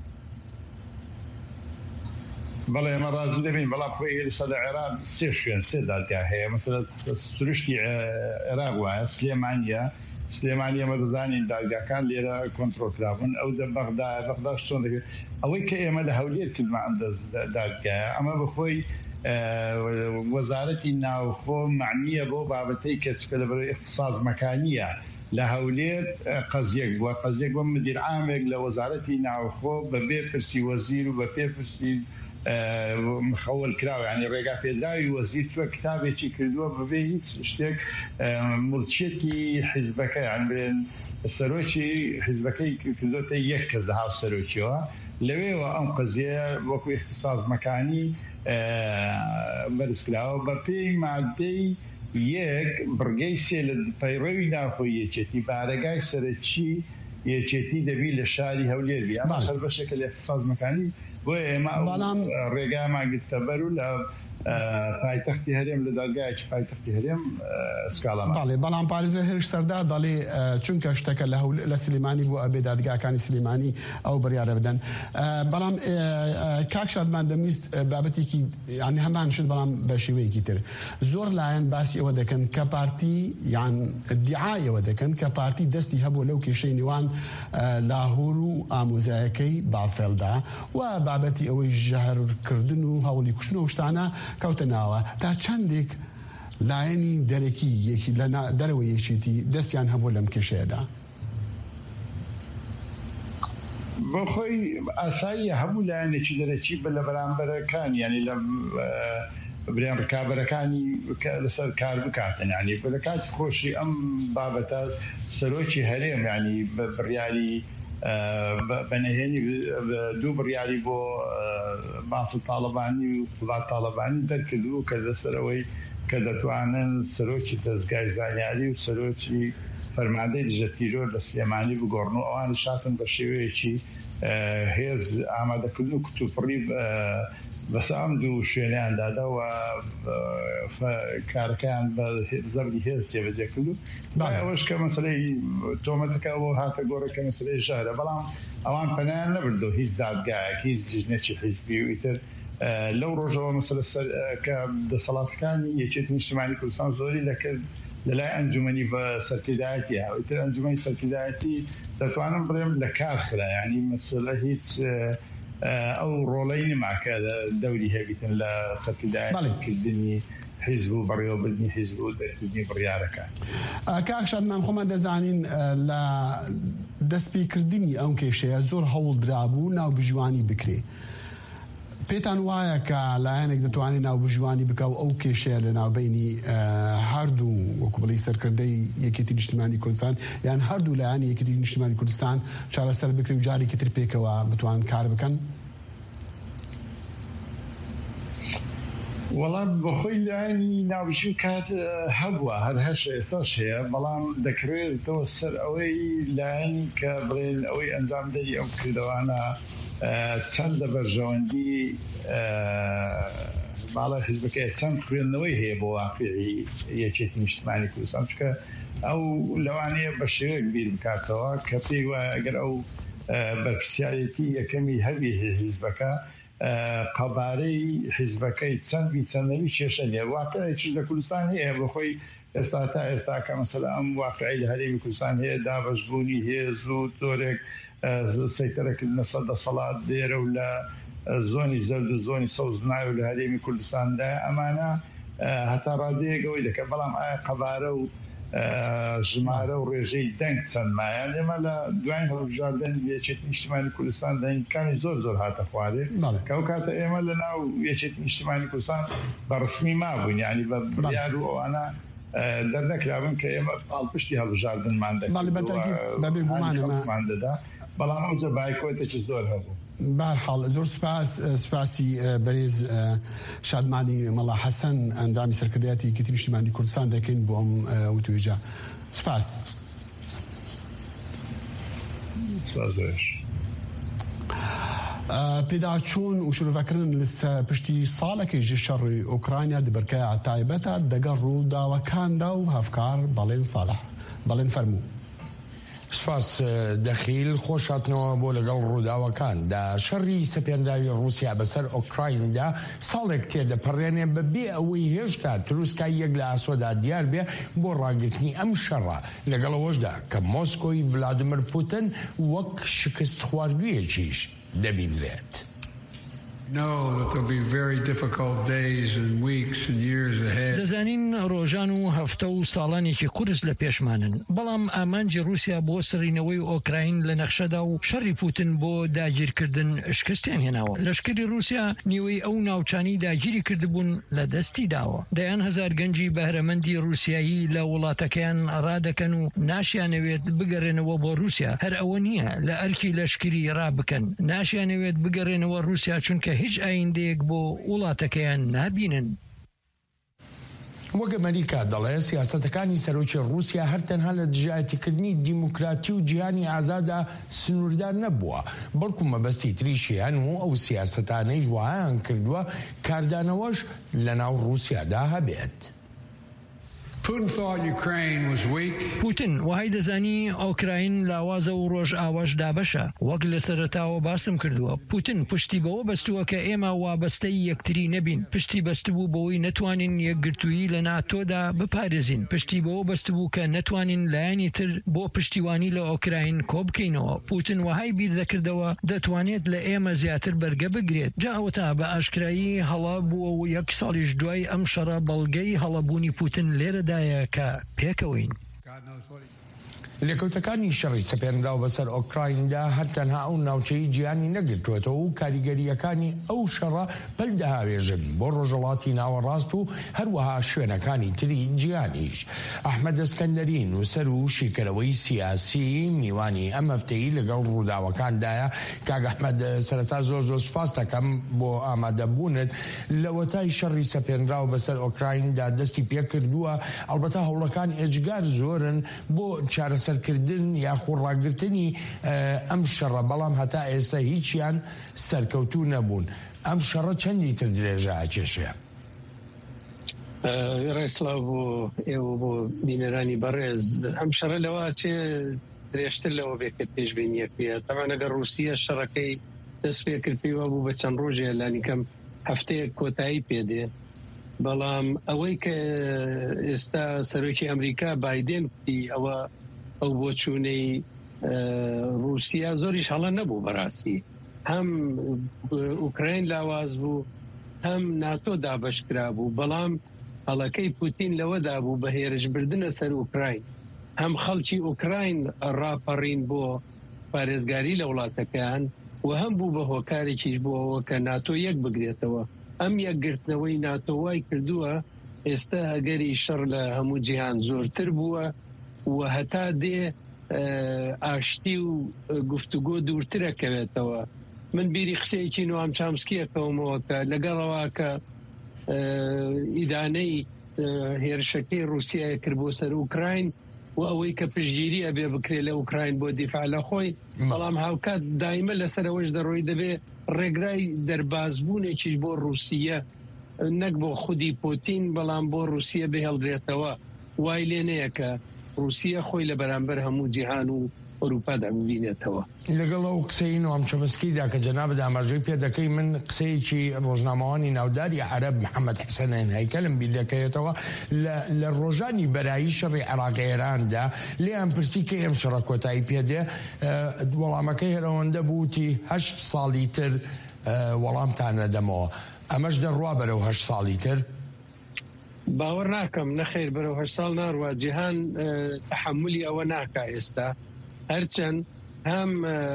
بەڵێ ئێمە ڕازی دەبین بەڵام خۆی ئێستا لە عێراق سێ شوێن سێ دادگا هەیە مەسەلەن سروشتی عێراق وایە سلێمانیە سلێمانی ئێمە دەزانین دادگاکان لێرە کۆنتڕۆلکرابوون ئەو دە بەغدا بەغدا چۆن دەکرێت ئەوەی کە ئێمە لە هەولێر کردمان ئەم دادگایە ئەمە بەخۆی وەزارەتی ناوخۆ معنیە بۆ بابەتەی کە چکە لەبەرەوەی اختصاص مەکانیە لە هەولێر قەزیەک بووە قەزیەک بۆ مدیر عامێک لە وەزارەتی ناوخۆ بەبێ پرسی وەزیر و بە پێ پرسی مخەول کراوە ینی ڕێگا پێدراوی وەزیر چووە کتابێکی کردووە بەبێ هیچ شتێک مڵکیەتی حیزبەکە یان بێن سەرۆکی حیزبەکەی کردوتە یەک کەس لە هاو سەرۆکیەوە لەوێەوە ئەم قەزیە وەکو اختصاص مەکانی بەرزکراوە بە پێی مادەی یەک بڕگەی سێ لە پەیڕەوی ناوخۆی یەکێتی بارەگای سەرەکی یەکێتی دەبی لە شاری هەولێربی ئەمە هەر بەشێکە لە اقتصادمەکانی بۆ ئێمە ڕێگامان گرتەبەر و لە پایتەختی هەرێم لە دادگایەکی پایتەختی هەرێم سکاڵەمان باڵێ بەڵام پارێزە هێرش سەردا دەڵێ چونکە شتەکە لە سلێمانی بۆ ئەبێ دادگاکانی سلێمانی ئەو بڕیارە بدەن بەڵام کاک شادمان دەمویست بابەتێکی یعنی هەمان شت بەڵام بە شێوەیەکی تر زۆر لایەن باسی ئەوە دەکەن کە پارتی یان ادعایەوە دەکەن کە پارتی دەستی هەبوو لەو کێشەی نێوان لاهور و ئامۆزایەکەی بافێلدا و بابەتی ئەوەی ژەهرکردن و هەوڵی کوشتن و شتانە کەوتە ناوە تا چەندێک لایەنی دەرەکی یەکی لە دەرەوە یەکێتی دەستیان هەبوو لەم کێشەیەدا بۆ خۆی ئاساییە هەموو لایەنێکی دەرەکی بە لە بەرامبەرەکان یعنی لە بریان ڕکابەرەکانی لەسەر کار بکاتن ینی بە لە کاتی خۆشی ئەم بابەتە سەرۆکی هەرێم ینی بڕیاری بەنهێنی دوو بڕیاری بۆ مافڵ تاڵەبانی و وڵات تاڵەبانی دەرکردو کە لەسەرەوەی کە دەتوانن سەرۆکی دەستگای زانیاری و سەرۆکی فەرماندەی دژەتیرۆر لە سلێمانی بگۆڕن و ئەوانی شاتن بە شێوەیەکی هێز ئامادەکردن و کتوپڕی بەسام دوو شوێنیاندادا و کارەکەیان بە زەبری هێز جێبەجێ کردو ئەوەش کە مەسەلەی تۆمەتەکە بۆ هاتە گۆڕەکە مەسەلەی ژارە بەڵام ئەوان پەنایان نەبردو هیچ دادگایەک هیچ جژنێکی حیزبی و ئیتر لەو ڕۆژەوە مەسەلە کە دەسەڵاتەکانی یەکێتی نیشتیمانی کوردستان زۆری دەکرد لەلای ئەنجومەنی بە سەرکردایەتی ئیتر ئەنجومەنی سەرکردایەتی دەتوانم بڵێم لە کار خرا ینی مەسەلە هیچ ئەو ڕۆڵەی نماکە دەوری هەبیتن لە سەرکردایەتیکردنی حیزب و بەڕێوەبردنی حیزب و دەرکردنی بڕیارەکە کاک شادمان خۆمان دەزانین لە دەستپێکردنی ئەو کێشەیە زۆر هەوڵ درابوو ناو بژوانی بکرێ پێتان وایە کە لایەنێک دەتوانێت ناو بژوانی بکە و ئەو کێشەیە لە ناوبینی هەردوو وەکو بڵی سەرکردەی یەکێتی نیشتیمانی کوردستان یان هەردوو لایەنی یەکێتی نیشتیمانی کوردستان چارەسەر بکرێ و جارێکی تر پێکەوە بتوان کار بکەن وەڵام بەخۆی لایەنی ناوژی کات هەبووە هەر هەش ئێستاش هەیە بەڵام دەکرێتەوە سەر ئەوەی لایەنی کە بڵێن ئەوەی ئەنجامدەری ئەو کردەوانە چەندە بەرژەوەندی باڵە حیزبەکەی چەند خوێندنەوەی هەیە بۆ واقعی یەکێتی نیشتیمانی کوردستان چکە ئەو لەوانەیە بە شێوەیەک بیر بکاتەوە کە پێی وایە ئەگەر ئەو بەرپرسیارەتی یەکەمی هەبی حیزبەکە قەبارەی حیزبەکەی چەندی چەندەوی کێشە لێ واقعەیەکی لە کوردستان هەیە بۆ خۆی ئێستا تا ئێستا کە مەسەلە ئەم واقعی لە هەرێمی کوردستان هەیە دابەشبوونی هێز و زۆرێک سەیتەرەکردنە سەر دەسەڵات دێرە و لە زۆنی زەرد و زۆنی سەوز ناوی و لە هەرێمی کوردستاندا ئەمانە هەتا ڕادەیەکەوەی دەکە بەڵام ئایا قەبارە و ژمارە و ڕێژەی دەنگ چەندمایان ئێمە لە دوای هەڵبژاردن یەکێتی نیشتیمانی کوردستان دەنگەکانی زۆر زۆر هاتە خوارێ کە ئەو کاتە ئێمە لە ناو یەکێتی نیشتیمانی کوردستان بەڕسمی مابووین یعنی بە بڕیار و ئەوانە دەرنەکرابن کە ئێمە پاڵپشتی هەڵبژاردنمان دەکردماندەدا بەڵام ئەوجە بایکۆتێکی زۆر هەبوو بەرحاڵ زۆر سوپاس سوپاسی بەرێز شادمانی مەڵا حەسەن ئەندامی سەرکردایەتی یەکێتی نیشتیمانی کوردستان دەکەین بۆ ئەم وتوێژە سوپاس پێداچوون و شروعکردن لە پشتی ساڵێکی شەڕی ئوکراینیا دبرکای تایبەتە دەگەڵ ڕووداوەکاندا و هەفکار بەڵێن ساڵح بەڵێن فەرموو سپاس دەخیل خۆشاتنەوە بۆ لەگەڵ ڕووداوەکاندا شەڕی سەپێنداوی رووسیا بەسەر ئۆکرایندا ساڵێک تێدەپەڕێنێ بەبێ ئەوەی هێشتا تروسکای یەک لە ئاسۆدا دیار بێ بۆ ڕاگرتنی ئەم شەڕە لەگەڵەوەشدا کە مۆسکۆی ڤلادیمیر پوتین وەک شکست خواردوویەکیش دەبینرێت. دەزانین ڕۆژان و هەفتە و ساڵانێکی قورس لە پێشمانن بەڵام ئامانجی رووسیا بۆ سڕینەوەی ئۆکراین لە نەخشەدا و شەڕی پوتین بۆ داگیرکردن شکستیان هێناوە لەشکری رووسیا نیوەی ئەو ناوچانی داگیری کردبوون لە دەستی داوە دەیان هەزار گەنجی بەهرەمەندی رووسایی لە وڵاتەکەیان ڕادەکەن و ناشیانەوێت بگەڕێنەوە بۆ رووسیا هەر ئەوە نییە لە ئەرکی لەشکری ڕابکەن ناشیانەوێت بگەڕێنەوە رووسیا چونکە هیچ ئایندەیەک بۆ وڵاتەکەیان نابینن وەک ئەمریکا دەڵێ سیاسەتەکانی سەرۆکی رووسیا هەر تەنها لە دژایەتیکردنی دیموکراتی و جیهانی ئازادا سنووردار نەبووە، بەڵکو مەبەستی تریشیان و ئەو سیاسەتانەی وایان کردووە کاردانەوەش لە ناو رووسیادا هەبێت. پوتین وهای دەزانی ئۆکراین لاوازە و ڕۆژ ئاواش دابەشە. وەک لە سەرەتاوە باسم کردووە، پوتین پشتی بەوە بەستووە کە ئێمە وابەستەی یەکتری نەبین، پشتی بەستبوو بەوەی نەتوانین یەکگرتووی لە ناتۆدا بپارێزین، پشتی بەوە بەستبوو کە نەتوانین لایەنی تر بۆ پشتیوانی لە ئۆکراین کۆ بکەینەوە. پوتین وهای بیر دەکردەوە دەتوانێت لە ئێمە زیاتر بەرگە بگرێت. جا ئەوە تا بە ئاشکرایی هەڵا بووە و یەک ساڵیش دوای ئەم شەڕە بەڵگەی هەڵەبوونی پوتین لێرەدا کە پێکەوەین. لێکەوتەکانی شەڕی سەپێنراو بەسەر ئۆکرایندا هەر تەنها ئەو ناوچەی جیهانی نەگرتوێتەوە و کاریگەریەکانی ئەو شەڕە بەلدەهاوێژن بۆ ڕۆژهەڵاتی ناوەڕاست و هەروەها شوێنەکانی تری جیهانیش. ئەحمەد ئەسکەندەری نووسەر و شیکەرەوەی سیاسی میوانی ئەم هەفتەیە لەگەڵ ڕووداوەکاندایە. کاک ئەحمەد، سەرەتا زۆر زۆر سوپاس دەکەم بۆ ئامادەبوونت لە وەتای شەڕی سەپێنراو بەسەر ئۆکرایندا دەستی پێکردووە. ئەڵبەتە هەوڵەکان ئێجگار زۆرن بۆ چارە سەرکردن یاخۆ ڕاگرتنی ئەم شەڕە، بەڵام هەتا ئێستا هیچیان سەرکەوتوو نەبوون. ئەم شەڕە چەندی تر درێژە ئاکێشەیە؟ ڕێسڵاو بۆ ئێوە بۆ بینەرانی بەڕێز، ئەم شەڕە لەوە چێ درێژتر لەوە بێت کە پێشبینیە پێ. تەمان ئەگەر رووسیا شەڕەکەی دەست پێ کرد پێیوە بوو بە چەند ڕۆژێ لانیکەم هەفتەیەک کۆتایی پێدێ، بەڵام ئەوەی کە ئێستا سەرۆکی ئەمریکا بایدێن ئەوە ئەو بۆ چوونەی رووسیا زۆریش هەڵە نەبوو بەڕاستی. هەم ئوکراین لاواز بوو، هەم ناتۆ دابەشکرا بوو، بەڵام هەڵەکەی پوتین لەوەدا بوو بە هێرشبردنە سەر ئوکراین. هەم خەڵکی ئوکراین ڕاپەڕین بۆ پارێزگاری لە وڵاتەکان و هەم بوو بە هۆکارێکیش بووەوە کە ناتۆ یەک بگرێتەوە. ئەم یەکگرتنەوەی ناتۆ وای کردووە ئێستا هەگەری شەڕ لە هەموو جیهان زۆرتر بووە و هەتا دێ ئاشتی و گفتوگۆ دوورترەکەوێتەوە. من بیری قسەیەکی نوام چامسکیەکەومەوە کە لەگەڵەوە کە ئیدانەی هێرشەکەی رووسیای کرد بۆ سەر ئوکراین و ئەوەی کە پشتگیری ئەبێ بکرێت لە ئوکراین بۆ دیفاع لە خۆی، بەڵام هاوکات دایمە لەسەرەوەش دەڕۆی دەبێ ڕێگرای دەربازبوونێکیش بۆ رووسیە نەک بۆ خودی پوتین، بەڵام بۆ رووسیە بهێڵدرێتەوە. وای لێ نەیە کە رووسیە خۆی لە بەرامبەر هەموو جیهان و ئەوروپادا ببینێتەوە. لەگەڵ ئەو قسەی نوام چەمسکیدا کە جەنابەت ئاماژەی پێ دەکەی، من قسەیەکی ڕۆژنامەوانی ناوداری عەرەب محەممەد حەسەن هەیکەلم بیر دەکەوێتەوە لە ڕۆژانی بەرایی شەڕی عێراق ئێراندا. لێیان پرسی کە ئێم شەڕە کۆتایی پێدێ، وەڵامەکەی هەرەوەندە بووتی هەشت ساڵی تر وەڵامتان نەدەمەوە. ئەمەش دەڕوا بەرەو هەشت ساڵی تر؟ باوەڕ ناکەم، نەخێر بەرەو هەشت ساڵ ناڕوا. جیهان تەحەمولی ئەوە ناکا ئێستا، هەرچەند هەم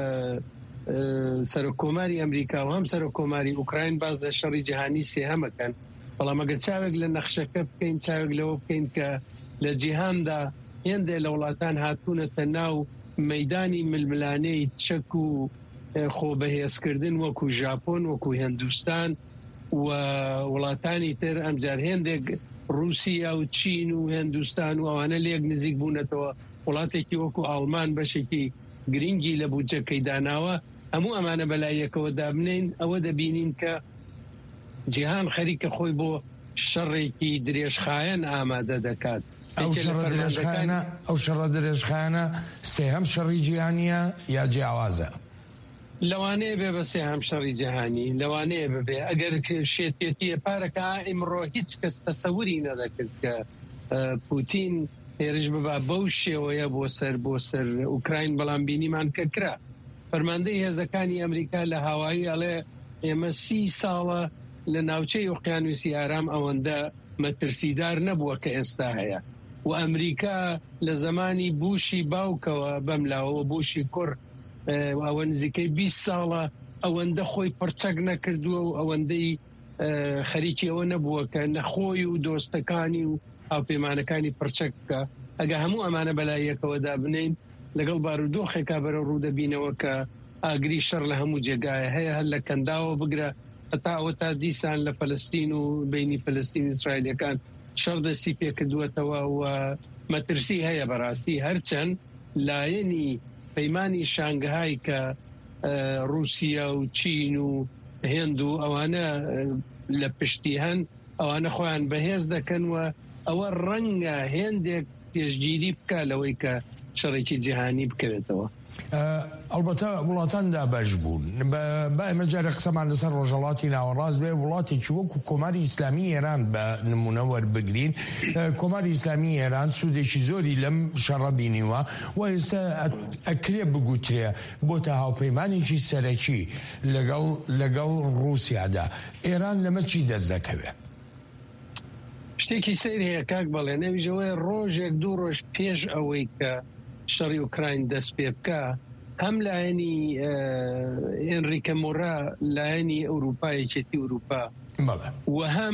سەرۆکۆماری ئەمریکا و هەم سەرۆکۆماری ئوکراین باز لە شەڕی جیهانی سێهەمەکەن. بەڵام ئەگەر چاوێک لە نەخشەکە بکەین، چاوێک لەوە بکەین کە لە جیهاندا هێندێ لە وڵاتان هاتوونەتە ناو مەیدانی ململانەی چەک و خۆبەهێزکردن وەکو ژاپۆن، وەکو هێندوستان و وڵاتانی تر. ئەمجار هێندێک رووسیا و چین و هێندوستان و ئەوانە لێک نزیک بوونەتەوە. وڵاتێکی وەکو ئاڵمان بەشێکی گرنگی لە بودجەکەی داناوە. هەموو ئەمانە بەلایەکەوە دابنین، ئەوە دەبینین کە جیهان خەریکە خۆی بۆ شەڕێکی درێژخایەن ئامادە دەکات. ئەو شەڕە درێژخایەنە سێهەم شەڕی جیهانیە یا جیاوازە؟ لەوانەیە بێ بە سێهەم شەڕی جیهانی، لەوانەیە ببێ. ئەگەر شێتێتیە پارەکە ئیمڕۆ هیچ کەس تەسەووری نەدەکرد کە پوتین هێرش ببا بەو شێوەیە بۆ سەر بۆ سەر ئوکراین، بەڵام بینیمان کە کرا. فەرماندەی هێزەکانی ئەمریکا لە هاوایی ئەڵێ ئێمە سی ساڵە لە ناوچەی ئۆقیانوسی ئارام ئەوەندە مەترسیدار نەبووە کە ئێستا هەیە. و ئەمریکا لە زمانی بوشی باوکەوە بەملاوە بوشی کوڕ ئەوە نزیکەی بیست ساڵە ئەوەندە خۆی پڕچەک نەکردووە و ئەوەندەی خەریکی ئەوە نەبووە کە نەخۆی و دۆستەکانی و هاوپەیمانەکانی پڕچەک بکە. ئەگە هەموو ئەمانە بەلایەکەوە دابنین لەگەڵ بارودۆخێکا بەرە ڕوو دەبینەوە کە ئاگری شەڕ لە هەموو جێگایە هەیە، هەر لە کەنداوە بگرە هەتا ئەوە تا دیسان لە فەلەستین و بینی فەلەستین ئیسرائیلەکان شەڕدەستی پێکردووەتەوە و مەترسی هەیە بەڕاستی هەرچەند لایەنی پەیمانی شانگهای کە رووسیا و چین و هێند و ئەوانە لە پشتی هەن ئەوانە خۆیان بەهێز دەکەن و ئەوە ڕەنگە هێندێک پێشگیری بکە لەوەی کە شەڕێکی جیهانی بکەوێتەوە. ئەلبەتە وڵاتاندا بەش بوون با ئێمە جارە قسەمان لەسەر ڕۆژهەڵاتی ناوەڕاست بێ وڵاتێکی وەکو کۆماری ئیسلامی ئێران بە نمونە وەربگرین. کۆماری ئیسلامی ئێران سوودێکی زۆری لەم شەڕە بینیوە و ئێستا ئەکرێ بگوترێ بۆتە هاوپەیمانێکی سەرەکی لەگەڵ لەگەڵ رووسیادا. ئێران لەمە چی دەست دەکەوێت؟ شتێکی سەیر هەیە کاک بەڵێ نەویژەوەی ڕۆژێک دوو ڕۆژ پێش ئەوەی کە شەڕی ئوکراین دەست پێ بکە هەم لایەنی ئێنریکە مۆرا لایەنی ئەوروپایەکێتی ئەوروپا و هەم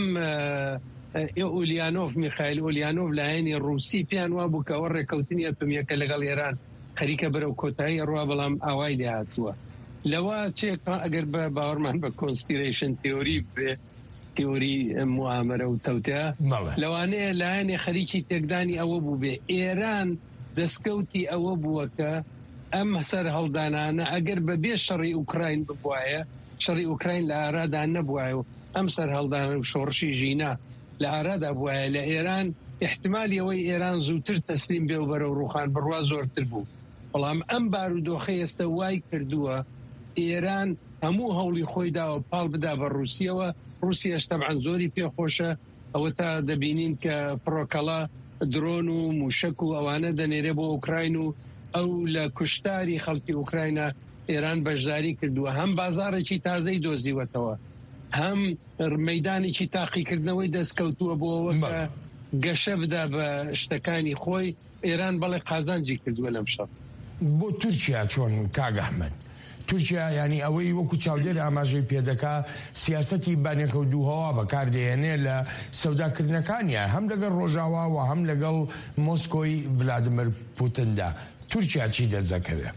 ئۆلیانۆف میخایل ئۆلیانۆف لایەنی رووسی پیان وا بوو کە ئەوە ڕێکەوتنی ئەتۆمیەکە لەگەڵ ئێران خەریکە بەرەو کۆتایی ڕوا بەڵام ئاوای لێ هاتووە. لەوە چێک ئەگەر بە باوەڕمان بە کۆنسپیرەیشن تیۆری بێ تیۆری موامەرە و تەوتە لەوانەیە لایەنی خەریکی تێکدانی ئەوە بوو بێ ئێران دەستکەوتی ئەوە بووە کە ئەم سەر هەڵدانانە ئەگەر بەبێ شەڕی ئوکراین ببوایە شەڕی ئوکراین لە ئارادا نەبوایە و ئەم سەر هەڵدانە و شۆڕشی ژینا لە ئارادا بوایە لە ئێران احتمالی ئەوەی ئێران زووتر تەسلیم بێ و بەرەو ڕوخان بڕوا زۆرتر بوو. بەڵام ئەم بارودۆخەی ئێستا وای کردووە ئێران هەموو هەوڵی خۆی داوە پاڵ بدا بە رووسیەوە. رووسیاش تەبعەن زۆری پێخۆشە ئەوە تا دەبینین کە فڕۆکەڵا درۆن و موشک و ئەوانە دەنێرێ بۆ ئوکراین و ئەو لە کوشتاری خەڵکی ئوکراینە ئێران بەشداری کردووە هەم بازارێکی تازەی دۆزیوەتەوە هەم مەیدانێکی تاقیکردنەوەی دەستکەوتووە بۆ ئەوە کە گەشە بدا بە شتەکانی خۆی. ئێران بەڵێ قازانجی کردووە لەم شەڕ. بۆ تورکیا چۆن کاگ ئەحمەد؟ تورکیا ینی ئەوەی وەکو چاودێر ئاماژەی پێدەکا سیاسەتی بانێکەوتووهەوە بەکاردێنێ لە سەوداکردنەکانیە هەم لەگەڵ ڕۆژاوا و هەم لەگەڵ مۆسکۆی ڤلادیمیر پوتیندا. تورکیا چی دەست دەکەوێت؟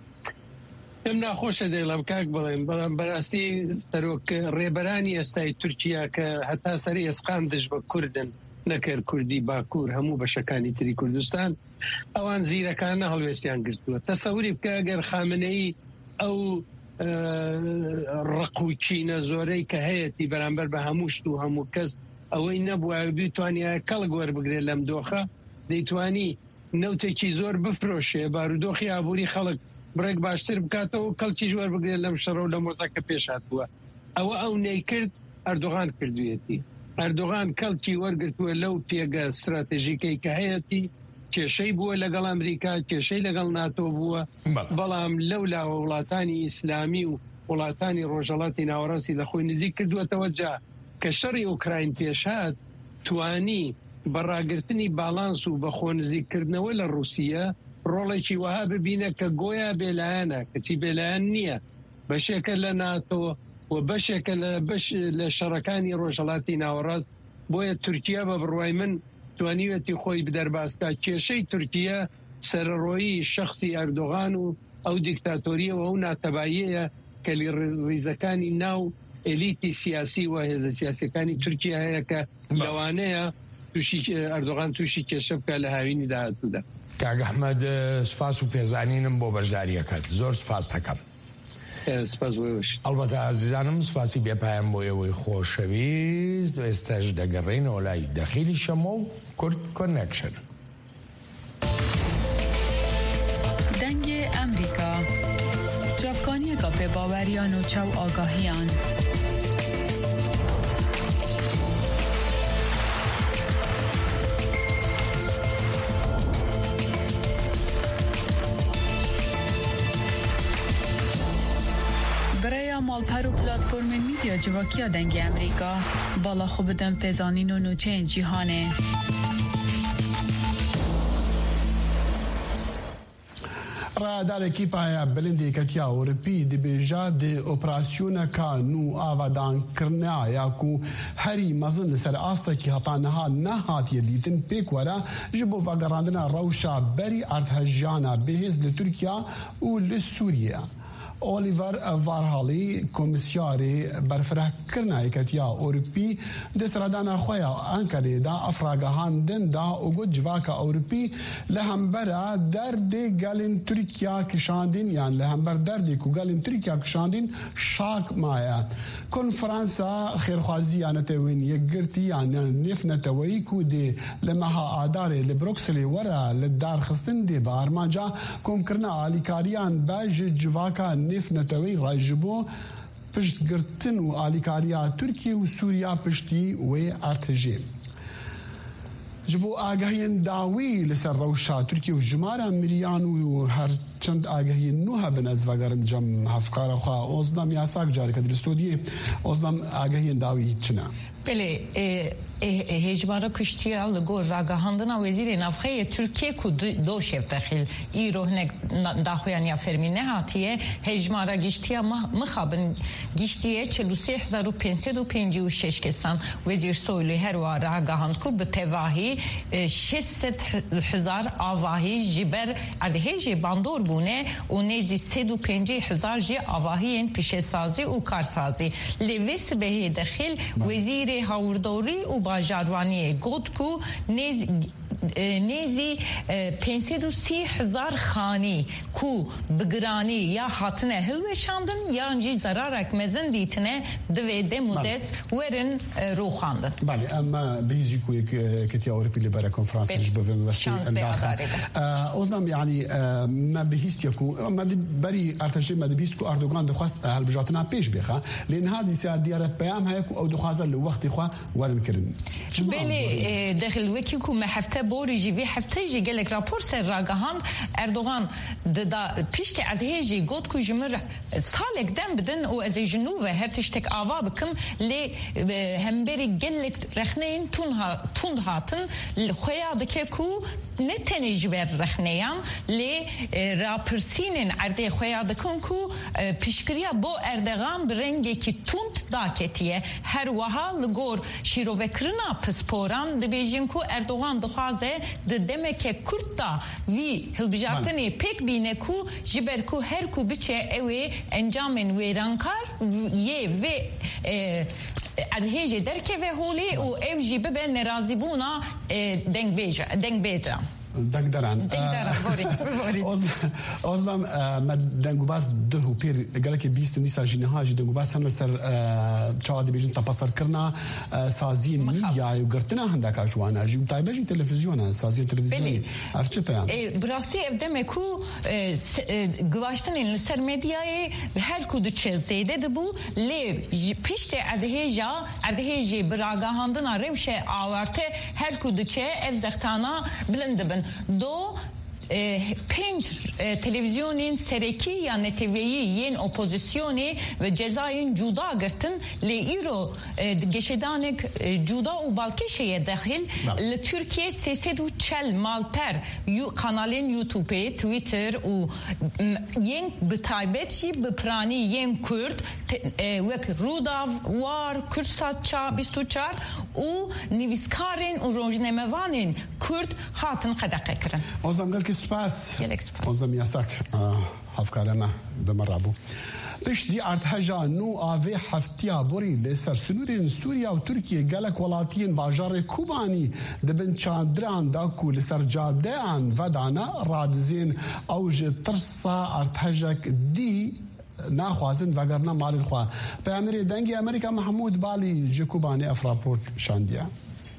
پێم ناخۆشە دەیڵم کاک بڵێم بەڵام بەڕاستی سەرۆک ڕێبەرانی ئێستای تورکیا کە هەتا سەری ئێسقان دژ بە کوردن نەکرد کوردی باکوور هەموو بەشەکانی تری کوردستان ئەوان زیرەکانە هەڵوێستیان گرتووە. تەسەوری بکە ئەگەر خامنەی ئەو ڕقوچینە زۆرەی کە هەیەی بەرامبەر بە هەموو شت و هەموو کەس ئەوەی نەبووە بیتوانیا کەڵک وەربگرێت لەم دۆخە دەیتوانی نەوتێکی زۆر بفرۆشێ بارودۆخی ئابووری خەڵک بڕێک باشتر بکاتەوە کەڵکیش وەربگرێت لەم شەڕە و لە مۆزەکە پێش هاتووە. ئەوە ئەو نەیکرد ئەردۆغان کردوێتی. ئەردۆغان کەڵکی وەرگرتووە لەو پێگە استراتێژیکەی کە هەیەی کێشەی بووە لەگەڵ ئەمریکا کێشەی لەگەڵ ناتۆ بووە. بەڵام لەولاوە وڵاتانی ئیسلامی و وڵاتانی ڕۆژهەڵاتی ناوەڕاستی لە خۆی نزیک کردووەتەوە جا کە شەڕی ئوکراین پێشات توانی بەڕاگرتنی باڵانس و بە خۆ نزیککردنەوە لە رووسیە ڕۆڵێکی وەها ببینە کە گۆیا بێلایەنە کەچی بێلایەن نییە بەشێکە لە ناتۆ و بەشێکە لە بەش لە شەڕەکانی ڕۆژهەڵاتی ناوەڕاست. بۆیە تورکیا بە بڕوای من توانیوەتی خۆی بدەرباسکە کێشەی تورکیا سەرڕۆیی شخصی ئەردۆغان و ئەو دیکتاتۆریەوە ئەو ناتەباییەیە کە ریزەکانی ناو ئەلیتی سیاسی و هێزە سیاسەکانی تورکیا هەیە کە لەوانەیە تووشی ئەردۆغان تووشی کێشە بکە لە هاوینی داهاتوودا. کاگ ئەحمەد سوپاس و پێزانینم بۆ بەشداریەکەت زۆر سوپاس دەکەم. ئەلبەتە ئازیزانم سوپاسی بێپایان بۆ ئێوەی خۆشەویست ئێستاش دەگەڕێنەوە لای دەخیلی شەمە و کورد کۆنێکشن. دەنگی ئەمریکا جافکانیەکە پێباوەریان و چاو ئاگاهیان. مالپەر و پلاتفۆرمên میدیا civakîya dengê Amerîka bala xwe bidin pêzanîn û nûçeyên cîhanê. Radareke paya bilindê ketiya Ewropî dibêje di operasyoneka nû avadankirinaya ya ku herî mezin li ser astekî heta niha nehatiye dîtin pêk were ji bo vegerandina rewşa berî erdhejiyana bêhêz li Tirkiye û li Sûriye. الیور وارهالی کمیسیاری برفره کرنای کتیا اوروپی د سردان خویا انکره دا افراگهاندن دا اوگو جواکا اوروپی لهمبر درد گالین ترکیا کشاندین یعنی لهمبر دردی کو گالین ترکیا کشاندین شاک مایا کنفرانسا خیرخوازی انتوین یگرتی یعنی نف نتوی کو دی لمها آدار لبروکسل ورا لدار خستن دی بارمانجا کوم کرنا آلیکاریان باج جواکا نف نتوی راجبو پشت گرتن و آلیکاریا ترکیه و سوریا پشتی و ارتجی جبو آگاهی داوی لسر روشا ترکیه و جمارا مریان و هر چند آگاهی نوها بنز وگرم جم هفکار خواه اوزنام یاساک جاری کدر استودیه اوزنام آگاهی داوی چنه بله هجمارا کشتیا لگور راگاهاندنا وزیر نفخه ترکیه کو دو شف داخل ایرو هنگ داخویان یا فرمینه هاتیه هجمارا گشتیا مخابن گشتیه چلو سی هزار و پنسید و پنجی و شش کسان وزیر سویلی هر و راگاهاند کو به تواهی ششصد هزار آواهی جبر ارده جی باندور بونه و نیزی سید و پنجی هزار جی آواهی این پیش سازی و کارسازی لویس به داخل وزیر هاورداری و باجاروانی گفت که نیز نیزی پنجصد و سی هزار خانی کو بگرانی یا هاتنه هلوشاندن یا انجی زرارک مزن دیتنه دویده مدست ورن رو خاندن. بله اما بیزی کوی کتی اوروپی لبرا کنفرانس جبه وستی انداخل. اوزنم یعنی ما بهیست یکو ما بری ارتشی ما بهیست کو اردوغان دخواست هالبجاتنا پیش بخا لان هذه سیاد دیارت پیام هایکو او دخواست لوقتی خوا ورن کرن. بله داخل وکی کو محفته بوری جی وی هفته جی گلک راپور سر راگهاند اردوغان دا پیشت ارده جی گوت کو جمر سالک دم بدن او از جنوب هر تشتک آوا بکم لی همبری گلک رخنین تون ها تون هاتن خویا دکه کو نتنی جبر رخنیان لی راپرسینن ارده خویا دکن کو پیشکریا با اردوغان برنگی کی تون داکتیه هر وها لگور شیرو وکرنا پسپوران دبیجین کو اردوغان دخوازه د demek kurta vi hilbijartani pek bine ku jiber ku her ku biçe evi encamen verankar ye ve adheje derke ve holi o ev jibe ben nerazibuna dengbeja dengbeja دقدران أصلاً ما دنگوباس ده هوپیر گلک بیست نیسا جنهاج دنگوباس هم سر چاودی بیشتر تپاسر کرنا سازی میدیا و گرتنا هندک آجوانا جی متعبه جی تلویزیون سازی تلویزیونی افچه پیام براستی افدم کو گواشتن سر میدیای هر کدوم چیز زیاده دبو لی پیشت ادهیجا ادهیجی براگاهاندن روشه آورته هر کدوم چه افزختانا بلند بن دو پنج تلویزیونین سرکی یا نتیویی ین اپوزیسیونی و جزاین جدا گرتن لی ایرو گشدانک جدا و بالکشی داخل لترکیه سیصد و چل مالپر یو کانالین یوتیوبی تویتر و ین بتایبتی بپرانی ین کرد وک روداو وار کرسات چا بیست و چار و نویسکارین و روزنامه‌وانین کرد هاتن قدقه کرن. أصلاً قال كسباس أصلاً ياسك هفكارنا بمرابو بش دي ارتهجا نو آوه هفتیا بوری لسر سنورین سوریا و ترکیه گلک ولاتین باجار کوبانی دبن چاندران داکو لسر جاده آن ودانا رادزین اوج ترسا ارتهجک دی ناخوازن وگرنا مال الخوا پیامری دنگی امریکا محمود بالی جکوبانی افراپورت شاندیا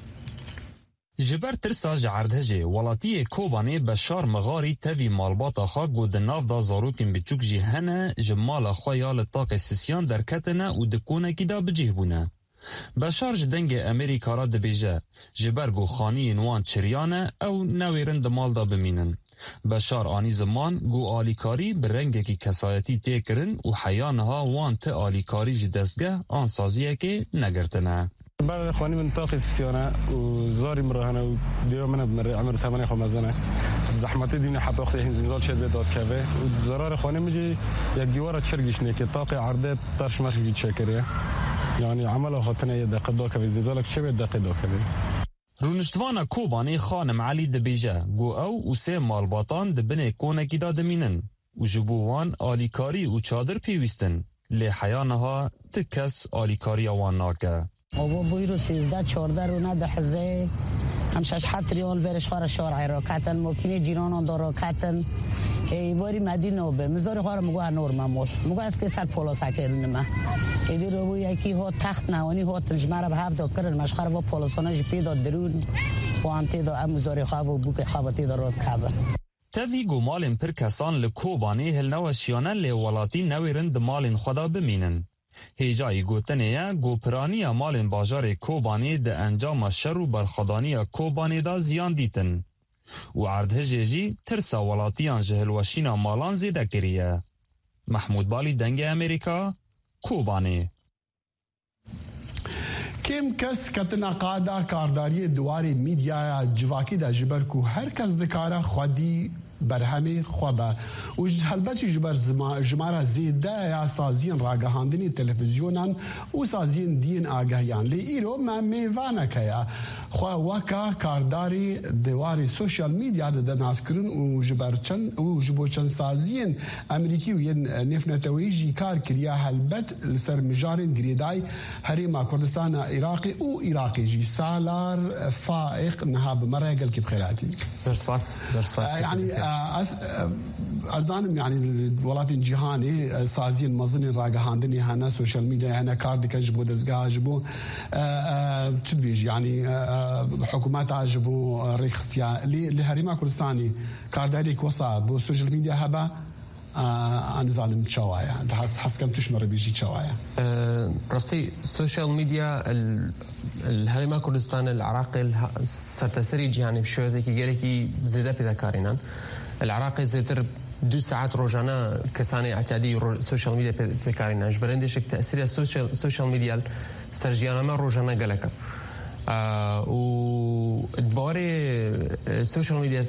جبر ترسا جعردهجه ولاتي كوباني بشار مغاري تبي مالباطا خاق و دناف دا زاروكين بچوك جي هنه جمالا خويا لطاق السيسيان دركتنا و دكونا كدا بجيه بونا. بشار جدنگ امريكا را دبيجه جبرگو خاني نوان چريانه او نويرن دمال دا بمينن. بشار آني زمان گو آليكاري برنگه كي كسايتي تيكرن و حيانها وان ت آليكاري جدستگه آنسازيه كي نگرتنه. بر خوانی من طاقة سيانا وزاري مراهنا وديو من بمر عمر ثمانية خمسة زحمت دينا حتى وقت هنزال شد بدات كذا وزرار خوانی مجي يجوارا تشرجش نيك طاقة عرضات طرش مش بيد شكرية يعني عمله خاطنا يدق دا كذا زلزالك شبه يدق دا كذا رونشتوانا كوباني خانم علي دبيجه جو او وسي مالباطان دبنه كونه كدا دمينن و جبوان آلیکاری و چادر پیوستن لی حیانها تکس آلیکاری وان ناکه. او بوی رو سیزده چارده رو نه ده حزه همشش هفت ریال ورش خوار شارعی را کتن ممکنه جیرانان دارا کتن ای باری مدینه به مزاری خوار مگو نور ممول مگو از که سر پولا سکرون ما ایدی رو بوی یکی ها تخت نوانی ها تنجمه را به هفت دا کرن مشخار با پولاسانه پیدا درون وانتی دا امزاری خواب و بوک خوابتی دا راد کبن تاوی گو مالین پر کسان لکوبانی هل نوشیانن لی ولاتی نویرند مالین خدا بمینن. هیجای گوتنه گو پرانی مالین باجار کوبانی ده انجام شر و برخدانی کوبانی دا زیان دیتن. و عردهجه جی ترسا ولاتیان جهلوشینا مالان زیده کریه. محمود بالی دنگ امریکا، کوبانی. کم کس کتنا قادا کارداری دواری میدیا جواکی دا جبر کو هر کس دکاره خودی برهمی خوابه و هلبتی جبر جماره زیده یا سازین راگهاندنی تلویزیونان و سازین دین آگاهیان لی ایرو ما میوانه که خواه وکا کارداری دواری سوشیال میدیا ده ناس کرن و جبر چند و جبو چند سازین امریکی و ین نفنتویجی کار کریا هلبت لسر مجارین گریدای هریما کردستان عراقی و عراقی جی سالار فائق نها بمره قل کی بخیراتی زر سپاس زر سپاس يعني أز أزانم يعني الولايات الجهاني سازين مظن راجهاندني هنا سوشيال ميديا هنا كارد كجبو دزجا جبو تبيج يعني حكومات عجبو ريخستيا لهريما كردستاني كارداريك وصا بو سوشيال ميديا هبا أنا ظالم شوايا حس حس كم تشمر بيجي شوايا رستي السوشيال ميديا الهريما كردستان العراقي سرتسري جهاني بشوي زي كي قالكي زيادة بذا كارينا العراقي زيتر دو ساعات روزانه كساني اعتيادي سوشيال ميديا بذا كارينا جبرندش تأثير السوشيال سوشيال ميديا سرجيانا ما روزانه قالك آه و دباري السوشيال ميديا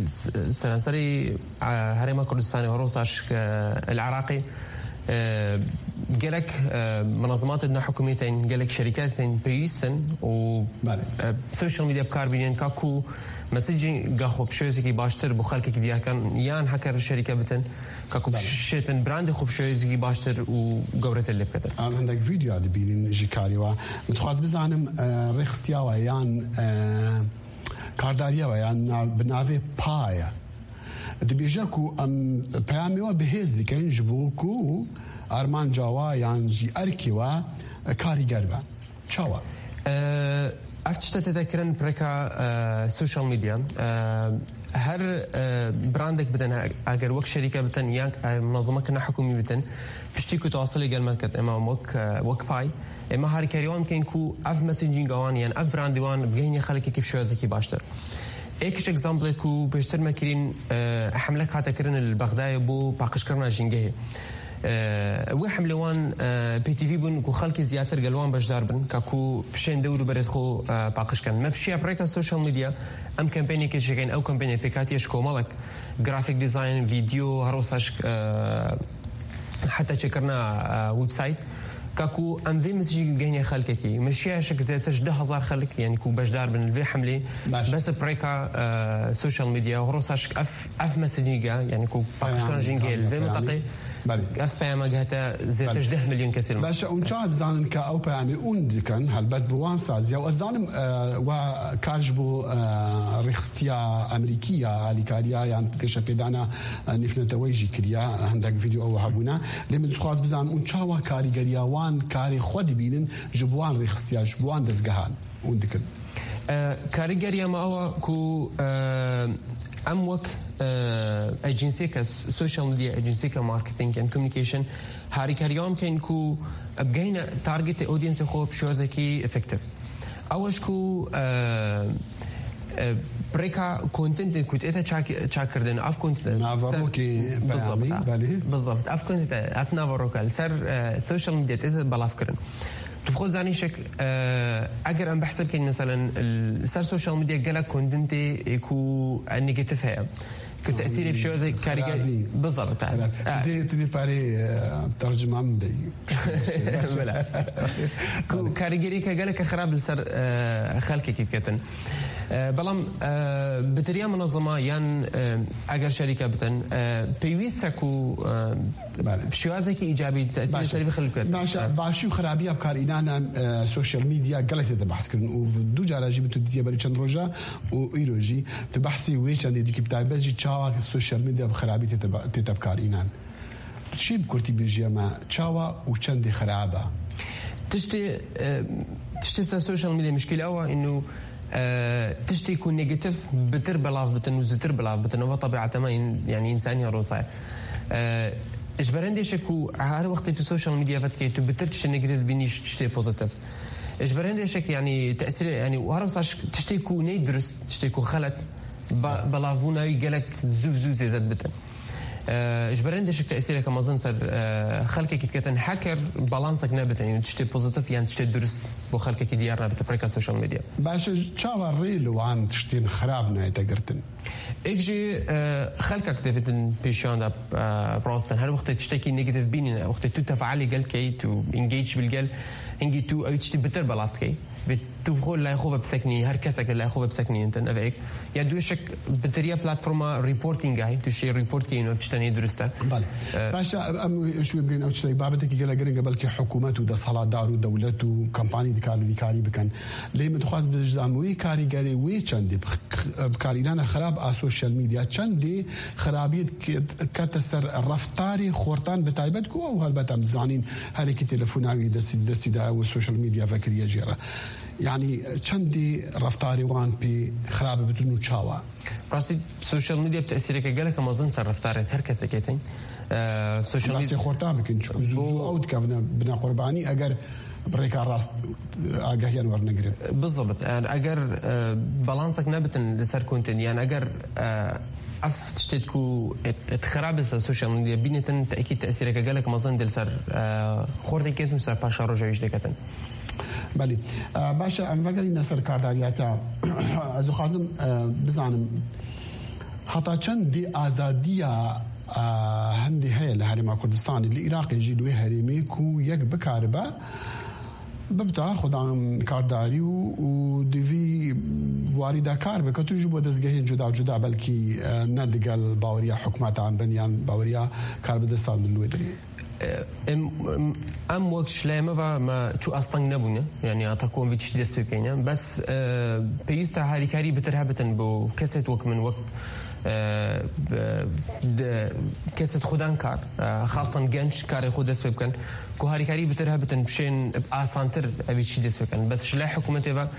سرانسري هريما كردستاني وروساش العراقي آه قالك آه منظمات دنا حكوميتين قالك شركاتين بيستن و سوشيال ميديا بكاربينين كاكو مسجي قاخو بشوزكي باشتر بخالك ديا كان يان حكر الشركه بتن كاكو شيتن براند خوب شوزكي باشتر وقورت اللي بكتر ام عندك فيديو هذا بين جيكاريوا متخاص بزانم ريخستيا ويان كارداريا ويان بنافي بايا دبيجاكو ام بياميوا بهزي كان جبوكو ارمان جاوا يعني جي اركيوا كاريغربا تشاوا أفتش تتذكرن بريكا آه سوشيال ميديا آه هر آه براندك بدن أجر وك شركة بدن ياك آه منظمة كنا حكومي بدن فشتيكو تواصلي قال مالكت إما وك آه وك باي إما هاري كريوان كين كو أف مسنجين قوان يعني أف براندوان بجهني خلك كيف شو زكي باشتر إيكش إكزامبل كو بيشتر مكرين آه حملك هاتكرن البغداد بو باقش كرنا جنجه أه وحملوان أه بي تي في بن كو خلق زياتر قلوان بجدار بن كاكو بشين دورو برد خو أه باقش كان ما بشي بريكا السوشيال ميديا ام كامباني كيشكين او كامباني بيكاتيش كو مالك جرافيك ديزاين فيديو هروساش أه حتى شكرنا أه ويب سايت كاكو ام في مسجي جهني خلقكي مشي شك زيتش ده هزار خلق يعني كو بجدار بن الفي حملي بس بريكا أه سوشيال ميديا هروساش اف اف مسجيجا يعني كو باقشتان جينجيل في منطقه اف بي ام جهتا زي تجده مليون كسر باشا ونشاهد زان كا او بي ام اوندكن هالبت بوان سازيا وزانم آه وكاجبو آه ريخستيا امريكيه عليكاريا يعني كش بيدانا نفنا تويجي كريا عندك فيديو او هابونا لمن خاص بزان ونشاوا كاريغريا وان كاري خودي بينن جبوان ريخستيا جبوان دزغهان اوندكن آه كاريغريا ما هو كو آه ام وك اجنسي كسوشيال ميديا اجنسي كماركتينج اند كوميونيكيشن هاري كاريوم كاين كو بغينا تارجت اودينس خو بشوزكي افكتيف اوش كو بريكا كونتنت كنت اتا تشاكردن اف كنت نافروكي بالضبط بالضبط اف كنت اف نافروكال سر سوشيال ميديا تتا بلافكرن تبخو زاني شك اگر ام بحسب كاين مثلا السر سوشيال ميديا قالك كونتنت يكو نيجاتيف هي كتأثيري بشو زي كاريجاري بالضبط تدي تدي باري ترجمة مدي بلا كاريجاري كقالك خراب السر خالك كيف كتن بەڵام بتریا منظمە یان ئەگەر شەریکە بتن پێویستە و شێوازێکی ئیجابی تەسیری شەریف خەڵک بکات. باشی و خراپی ئەفکارئینانە سوشیال میدیا گەڵێک تێدە بەحسکردن و دوو جاراژی بتو دیتە بەری چەند ڕۆژە و ئیرۆژی تو بەحسی وێ چەندێکی تایبەتی چاوە سوشیال میدیا بخراپی تێتە بکارئینان. چی بکورتی بێژی ئەمە چاوە و چەندی خراپە؟ تشتي تشتي السوشيال ميديا مشكلة أو إنه تشتي يكون نيجاتيف بتر بلاف بتن وزتر بلاف بتن هو طبيعة ما يعني إنسانية روصاية. إيش برندي شكو هذا وقت السوشيال ميديا فتكي تبتر تشتي نيجاتيف بينيش تشتي بوزيتيف. إيش برندي شك يعني تأثير يعني وهذا صار تشتي يكون ندرس تشتي يكون خلط بلاف بونا يجلك زوز زوز زاد بتن. ايش برندش تاثيره كما ظن صار خلقك كتن حكر بالانسك نابت يعني تشتي بوزيتيف يعني تشتي درس بو خلقك ديارنا بتبريكا السوشيال ميديا باش تشاور ريل وعن تشتين خرابنا تقرتن اجي خلقك ديفيدن بيشان بروستن هل وقت تشتكي نيجاتيف بيننا وقت تو تفعلي قال كي تو انجيج بالقال انجي تو او تشتي بتر بلاست كي بتقول لا يخوف بسكني هر كسك لا يخوف بسكني انت نافيك يا دوشك بتريا بلاتفورما ريبورتينج هاي تشي ريبورت كي انه تشتني درسته بالي باشا ام شو بين او تشتي بابتك قال قرن قبل كي حكومات ودا صلاه دار ودولت وكامباني دي كاري كاري بكن ليه متخاص بجزاموي كاري قال وي چندي بكارينا خراب على السوشيال ميديا چندي خرابيت كتسر رفتاري خورتان بتايبتكو او هلبت ام زانين هلكي تليفوناوي دس دس دا والسوشيال ميديا فكريه جيره يعني چندي رفتاري وان بي خراب بتنو تشاوا راسي السوشيال ميديا بتاثيرك قالك ما ظن صار رفتارات هر كسكتين السوشيال ميديا خورتان بكن زوزو او كبنا بنا قرباني اگر بريكا راست اگهيان ور نقرب بالضبط يعني اگر بالانسك نبتن لسر كونتين يعني اگر اف تشتتكو تخراب السوشيال ميديا بينتن تاكيد تاثيرك قالك ما ظن دل سر خورتي كنتم سر باشا رجعيش دكتن بله باشا ام فکر این سر کارداریاتا از خازم بزنم حتی چند دی آزادیا هندی هی لهرم کردستان العراق جلوی هرمی کو یک بکاربه ببتا خودم کارداری و دوی وارد کار به کتو جو دزگهین جدا جدا بلکی ندگل باوریا حکومت عن بنیان باوریا کار بدستان دلودری ام ام وقت شلامه و ما شو اصلا نبونه يعني اتكون فيتش ديس بكينيا بس بيستا هاري كاري بترهبتن بو كاسيت وك من وقت كاسيت خدان كار خاصة جنش كار خود ديس بكن كو هاري كاري بترهبتن بشين باسانتر فيتش ديس بكن بس شلا حكومتي با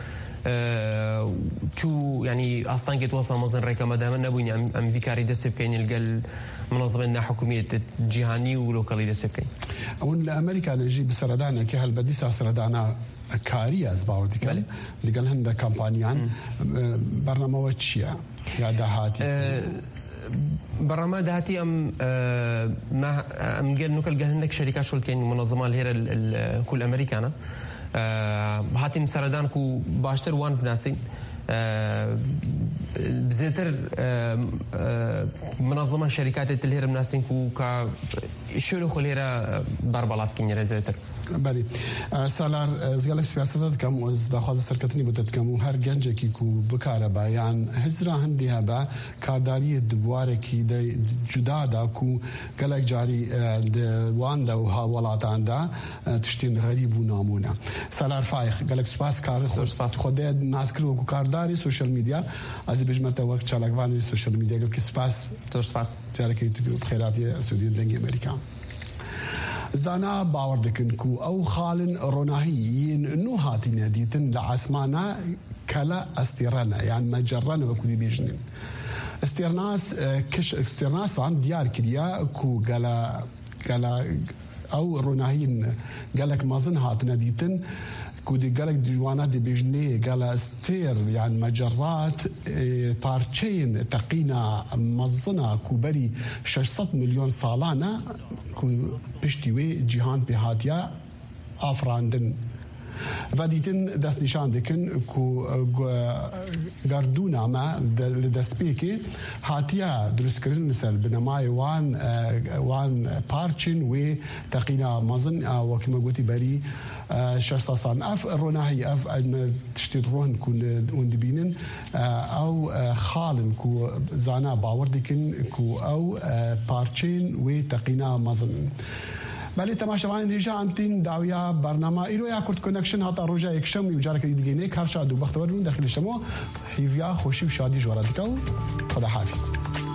شو يعني اصلا جت وصل مزن ريكا مدام نبوني ام في كاري ديس بكين القل منظمة حكومية جهاني ولوكالي دسكين. أون لأمريكا نجي بسردانا كهل بديسا سردانا كاري أزباو ديكال اللي قال هندا كامبانيان برنامج شيا يا دهاتي. برنامج دهاتي أم ما أم قال نوكل قال هندك شركة شولكين منظمة الهيرة كل أمريكانا هاتي مسردان كو باشتر وان بناسين بزيتر منظمة شركات الهيرة مناسين كو كا شلو خليرة بربلاف كينيرا زيتر بله سالار زغالك سياسات كم از داخل سرکتنی بودت کم هر گنج کی کو بکاره با یان هزرا هندی هبا کارداری دواره کی د جدا دا کو گلک جاری د وان دا و حوالاتان دا تشتین غریب و نامونه سالار فایخ گلک سپاس کار خود خود ناس کرو کو کارداری سوشال میدیا از بجمت ورک چالکوانی سوشال میدیا گلک سپاس تو سپاس جارکی تو بخیراتی سعودی دنگ امریکا زانا باور دكن كو او خالن روناهيين نو هاتي ناديتن لعسمانا كلا استيرانا يعني مجرنا بكودي بيجنين استيرناس كش استيرناس عن ديار كريا كو قال قال او روناهيين قالك ما زن هات ناديتن كودي قالك ديوانا دي بيجني قال استير يعني مجرات بارتشين تقينا مزنا كوبري ششصد مليون صالانا كو بشتوي جيهان بهاتيا افراندن و دیتن دست نشان دکن کو گردونا ما لدسپیکی هاتیا درست کردن مثل بنمای وان وان پارچن و تقینا مزن و کما گوتی بری شخص صان اف روناهي اف ان تشترون كون وندبينن او خالن كو زانا باوردكن كو او بارچين و تقينا مزن بله تماشاوان دیجا امتین داویا برنامه ایرو یا کورت کنکشن هاتا روزا یکشم یوجار که دیگه نه کار شاد و بختورون داخل شما هیویا خوشی و شادی جوارا دیکاو خدا حافظ.